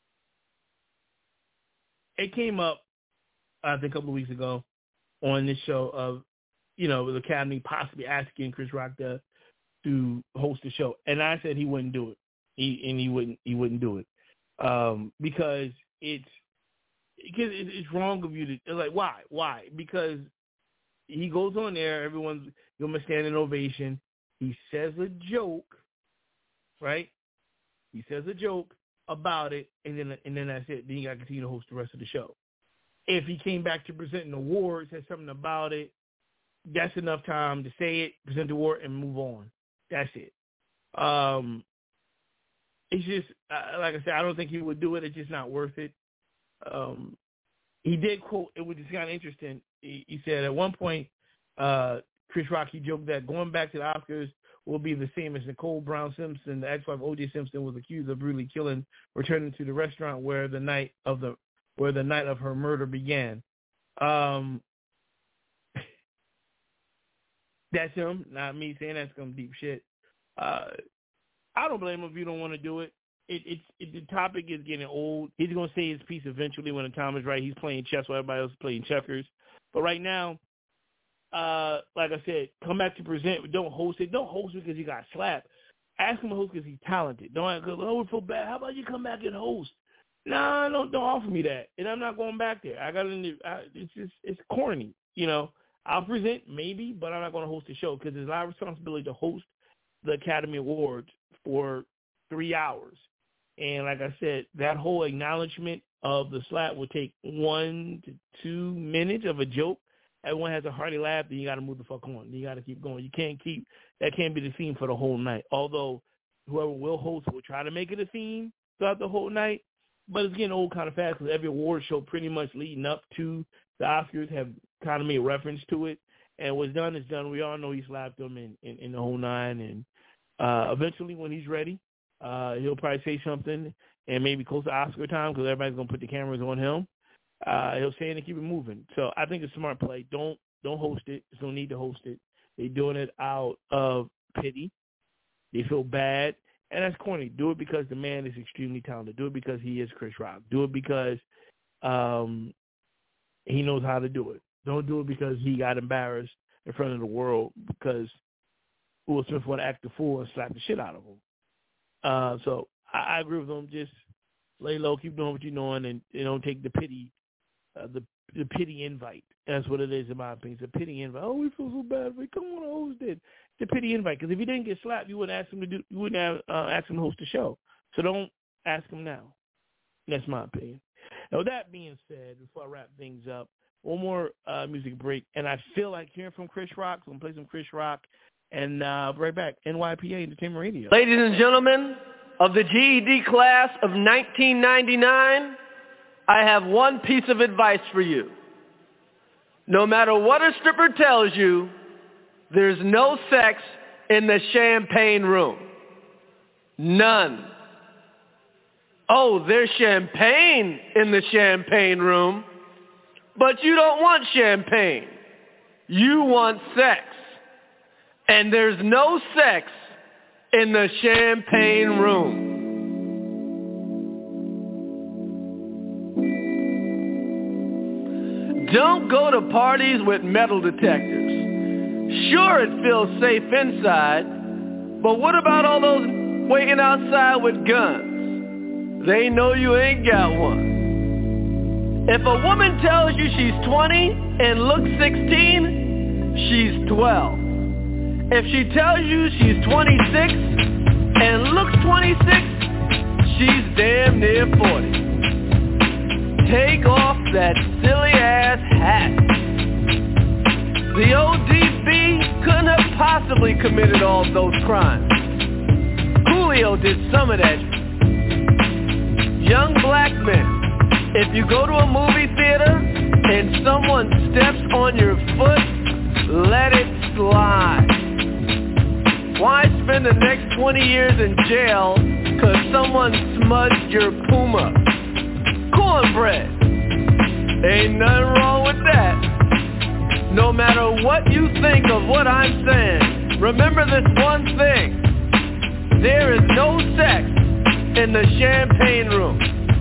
[SPEAKER 4] It came up, I think, a couple of weeks ago on this show of, you know, the Academy possibly asking Chris Rock to to host the show, and I said he wouldn't do it. He and he wouldn't he wouldn't do it um, because it's because it's wrong of you to like why why because he goes on there, everyone's gonna stand an ovation. He says a joke, right? He says a joke about it, and then and then that's it. Then you got to continue to host the rest of the show. If he came back to present an award, said something about it, that's enough time to say it, present the award, and move on. That's it. Um, it's just, uh, like I said, I don't think he would do it. It's just not worth it. Um, he did quote, it was just kind of interesting. He, he said at one point, uh, Chris Rock, he joked that going back to the Oscars will be the same as Nicole Brown Simpson, the ex-wife O J Simpson, was accused of brutally killing, returning to the restaurant where the night of the where the night of her murder began. Um, that's him, not me saying that's some deep shit. Uh, I don't blame him if you don't want to do it. It, it's it, the topic is getting old. He's going to say his piece eventually when the time is right. He's playing chess while everybody else is playing checkers. But right now, uh, like I said, come back to present. Don't host it. Don't host because you got slapped. Ask him to host because he's talented. Don't go, oh, we feel bad. How about you come back and host? No, don't don't offer me that. And I'm not going back there. I got to. It's just it's corny. You know, I'll present maybe, but I'm not going to host the show because there's a lot of responsibility to host the Academy Awards for three hours. And like I said, that whole acknowledgement of the slap will take one to two minutes of a joke. Everyone has a hearty laugh, then you got to move the fuck on. You got to keep going. You can't keep that can't be the theme for the whole night. Although whoever will host will try to make it a theme throughout the whole night, but it's getting old kind of fast because every award show pretty much leading up to the Oscars have kind of made reference to it. And what's done is done. We all know he slapped them in, in, in the whole nine. And uh, eventually, when he's ready, uh, he'll probably say something, and maybe close to Oscar time because everybody's gonna put the cameras on him. Uh, he'll say it and keep it moving. So I think it's a smart play. Don't don't host it. There's no need to host it. They're doing it out of pity. They feel bad, and that's corny. Do it because the man is extremely talented. Do it because he is Chris Rock. Do it because um, he knows how to do it. Don't do it because he got embarrassed in front of the world because Will Smith want to act the fool and slap the shit out of him. Uh, so I, I agree with him. Just lay low, keep doing what you're doing, and you don't take the pity, uh, the the pity invite. That's what it is in my opinion. It's a pity invite. Oh, we feel so bad for you. Come on, host it. It's a pity invite because if you didn't get slapped, you wouldn't ask him to do. You wouldn't have, uh, ask him to host the show. So don't ask him now. That's my opinion. Now, with that being said, before I wrap things up, one more uh, music break, and I feel like hearing from Chris Rock, so I'm going to play some Chris Rock, and uh, I'll be right back. N Y P A Entertainment Radio.
[SPEAKER 12] Ladies and gentlemen of the G E D class of nineteen ninety-nine, I have one piece of advice for you. No matter what a stripper tells you, there's no sex in the champagne room. None. Oh, there's champagne in the champagne room. But you don't want champagne. You want sex. And there's no sex in the champagne room. Don't go to parties with metal detectors. Sure, it feels safe inside, but what about all those waiting outside with guns? They know you ain't got one. If a woman tells you she's twenty and looks sixteen, she's twelve. If she tells you she's twenty-six and looks twenty-six, she's damn near forty. Take off that silly ass hat. The O D B couldn't have possibly committed all those crimes. Coolio did some of that. Young black men, if you go to a movie theater and someone steps on your foot, let it slide. Why spend the next twenty years in jail cause someone smudged your Puma? Cornbread. Ain't nothing wrong with that. No matter what you think of what I'm saying, remember this one thing. There is no sex in the champagne room.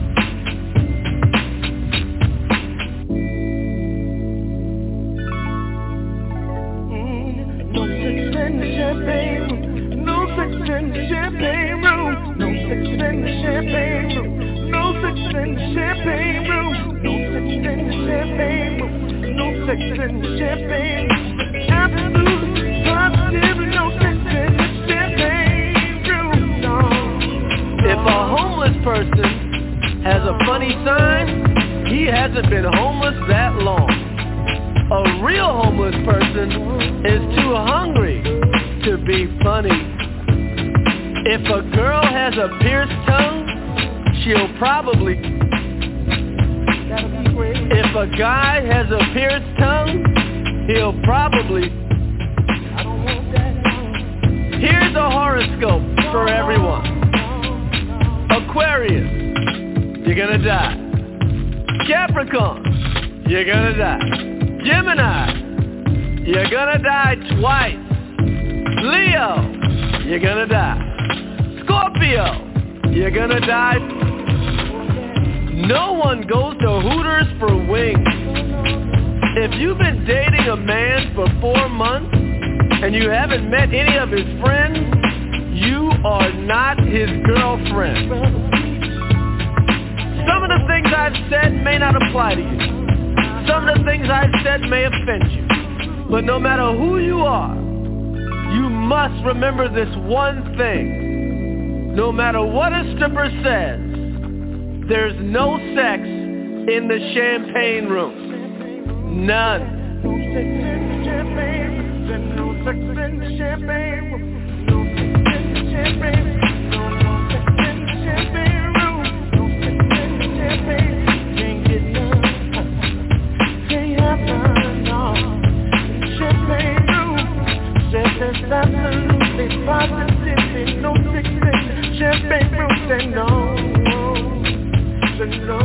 [SPEAKER 5] No sex in the champagne room. No sex in the champagne room. No sex in the champagne room. No sex in the champagne room. No sex in the champagne room. No sex in the champagne room. Absolutely positive, no sex in the champagne room. No.
[SPEAKER 12] If a homeless person has a funny sign, he hasn't been homeless that long. A real homeless person is too hungry to be funny. If a girl has a pierced tongue, she'll probably... If a guy has a pierced tongue, he'll probably... gonna die. Capricorn, you're gonna die. Gemini, you're gonna die twice. Leo, you're gonna die. Scorpio, you're gonna die. No one goes to Hooters for wings. If you've been dating a man for four months and you haven't met any of his friends, you are not his girlfriend. Some of the things I've said may not apply to you. Some of the things I've said may offend you. But no matter who you are, you must remember this one thing. No matter what a stripper says, there's no sex in the champagne room. None.
[SPEAKER 5] No sex in the champagne room. No sex in the champagne room. No sex in the champagne room. No, no sex in the champagne room. No sex in the champagne room. Can't get none. Can't have none, no. In the champagne room. Said there's absolutely positively no sex in the champagne room. Say no. Say no.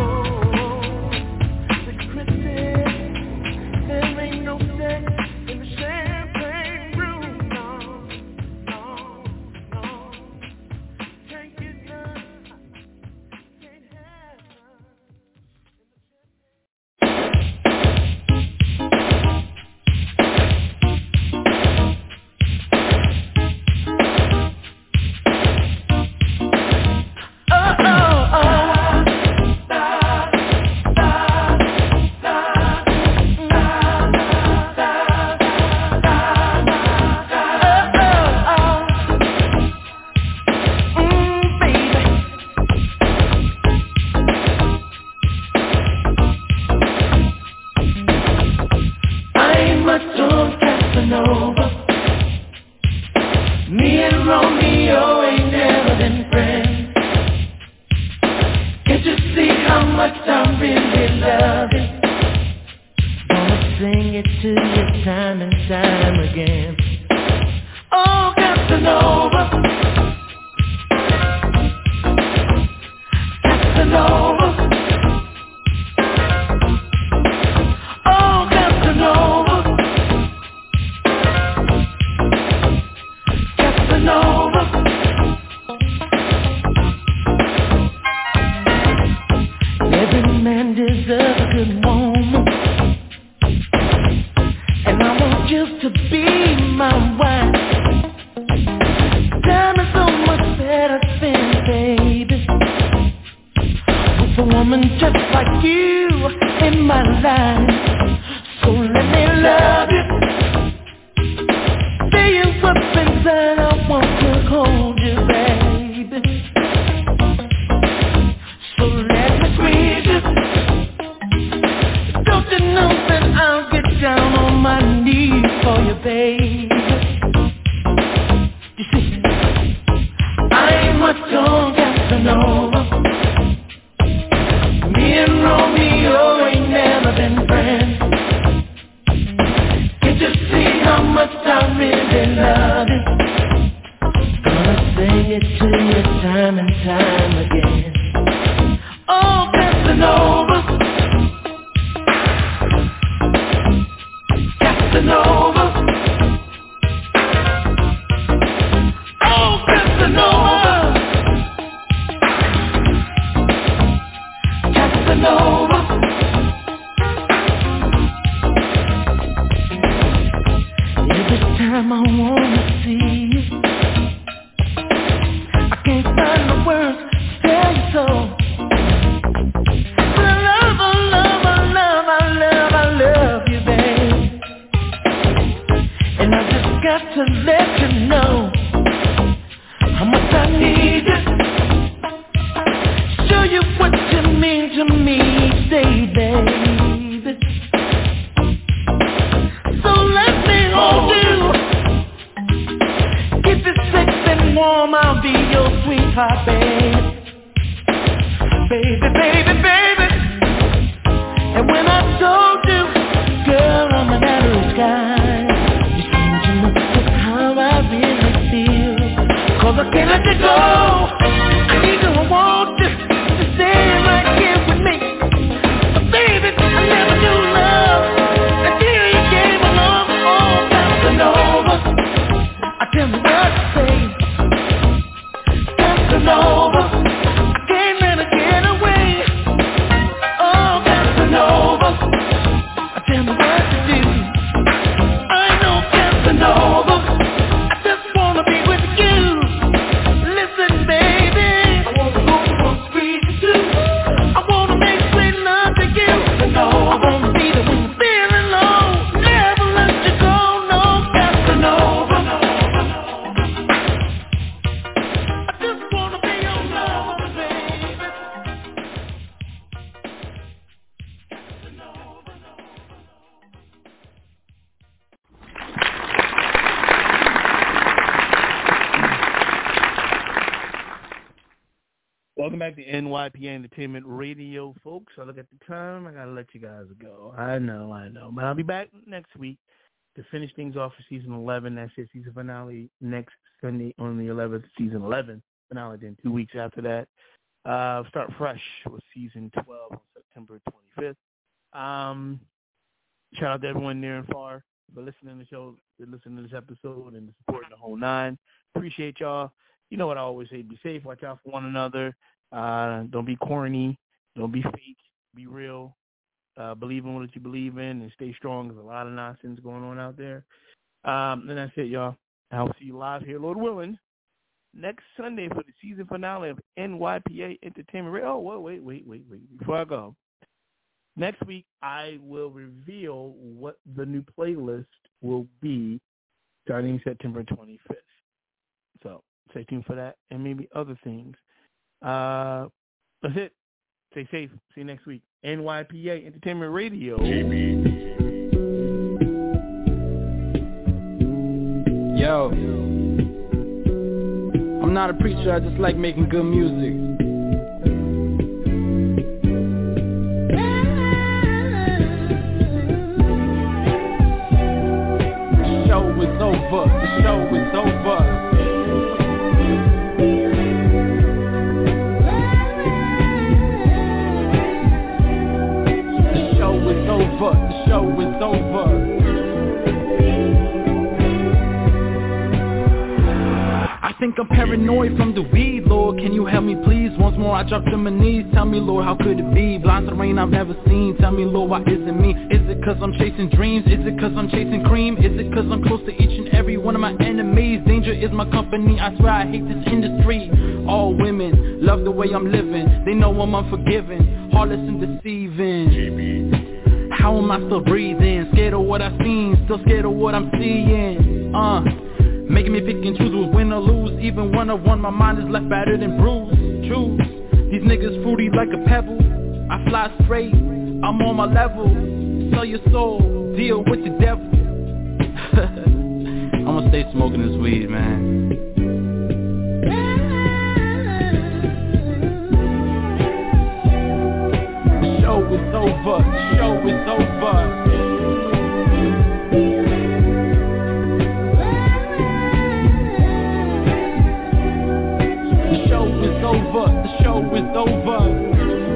[SPEAKER 5] Cause I can't let you go. I need you, I want you to stay right here.
[SPEAKER 7] Tell me what to say. Casanova, I can't let her get away. Oh, Casanova, tell me what to do. I know Casanova, I just wanna be with you. Listen, baby, I wanna go from street to two. I wanna make sweet love to you. Casanova, I wanna be the one feeling low. Never let you go, no Casanova. I just wanna be your lover, baby.
[SPEAKER 4] Welcome back to N Y P A Entertainment Radio, folks. I look at the time. I got to let you guys go. I know, I know. But I'll be back next week to finish things off for Season eleven. That's it, season finale next Sunday on the eleventh, Season eleven finale. Then two weeks after that, uh, start fresh with Season twelve on September twenty-fifth. Um, shout out to everyone near and far for listening to the show, for listening to this episode, and supporting the whole nine. Appreciate y'all. You know what I always say, be safe, watch out for one another, uh, don't be corny, don't be fake, be real, uh, believe in what you believe in, and stay strong. There's a lot of nonsense going on out there. Um, and that's it, y'all. I'll see you live here, Lord willing, next Sunday for the season finale of N Y P A Entertainment Radio. Oh, wait, wait, wait, wait, before I go. Next week, I will reveal what the new playlist will be starting September twenty-fifth. So, stay tuned for that and maybe other things. Uh, that's it. Stay safe. See you next week. N Y P A Entertainment Radio.
[SPEAKER 13] Yo. I'm not a preacher. I just like making good music. The show is over. The show is over. Over. The show is over. I think I'm paranoid from the weed, Lord. Can you help me please? Once more I drop to my knees. Tell me, Lord, how could it be? Blind to the rain I've never seen. Tell me, Lord, why is it me? Is it cause I'm chasing dreams? Is it cause I'm chasing cream? Is it cause I'm close to each and every one of my enemies? Danger is my company. I swear I hate this industry. All women love the way I'm living. They know I'm unforgiving, heartless and deceiving. How am I still breathing? Scared of what I've seen, still scared of what I'm seeing. Uh, making me pick and choose who's win or lose. Even when I won, my mind is left battered and bruised. Choose, these niggas fruity like a pebble. I fly straight, I'm on my level. Sell your soul, deal with the devil. I'm gonna stay smoking this weed, man. The show is over, the show is over. The show is over, the show is over.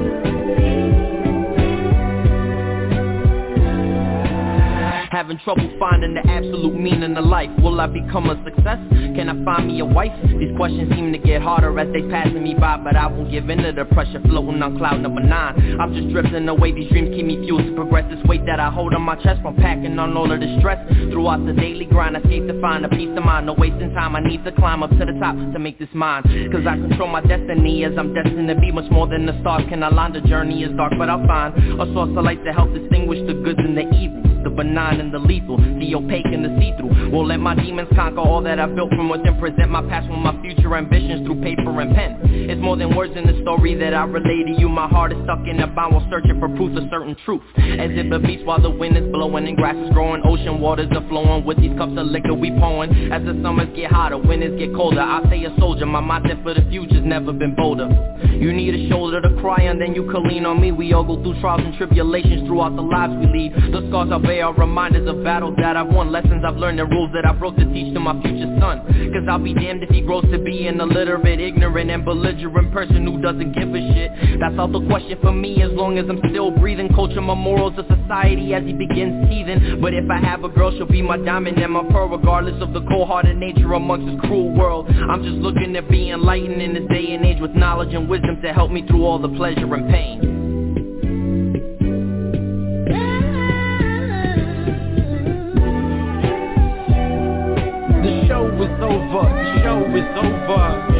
[SPEAKER 14] Having trouble finding the absolute meaning of life. Will I become a success? Can I find me a wife? These questions seem to get harder as they passing me by, but I won't give in to the pressure floating on cloud number nine. I'm just drifting away, these dreams keep me fueled to progress. This weight that I hold on my chest from packing on all of the stress. Throughout the daily grind, I escape to find a peace of mind. No wasting time, I need to climb up to the top to make this mine. Cause I control my destiny as I'm destined to be much more than the stars can align. The journey is dark, but I'll find a source of light to help distinguish the goods and the evils, the benign and the lethal, the opaque and the see-through. Won't let my demons conquer all that I built from within. Present my past with my future ambitions through paper and pen. It's more than words in the story that I relay to you. My heart is stuck in a bind while searching for proof of certain truth. As it beats while the wind is blowing and grass is growing, ocean waters are flowing with these cups of liquor we pouring. As the summers get hotter, winters get colder, I stay a soldier. My mindset for the future's never been bolder. You need a shoulder to cry on, then you can lean on me. We all go through trials and tribulations throughout the lives we lead. The scars I bear are reminders of battles that I've won, lessons I've learned, and rules that I broke to teach to my future son. Cause I'll be damned if he grows to be an illiterate, ignorant, and belligerent person who doesn't give a shit. That's out the question for me as long as I'm still breathing. Culture my morals of society as he begins teething. But if I have a girl, she'll be my diamond and my pearl, regardless of the cold-hearted nature amongst this cruel world. I'm just looking to be enlightened in this day and age with knowledge and wisdom to help me through all the pleasure and pain.
[SPEAKER 13] The show is over, the show is over.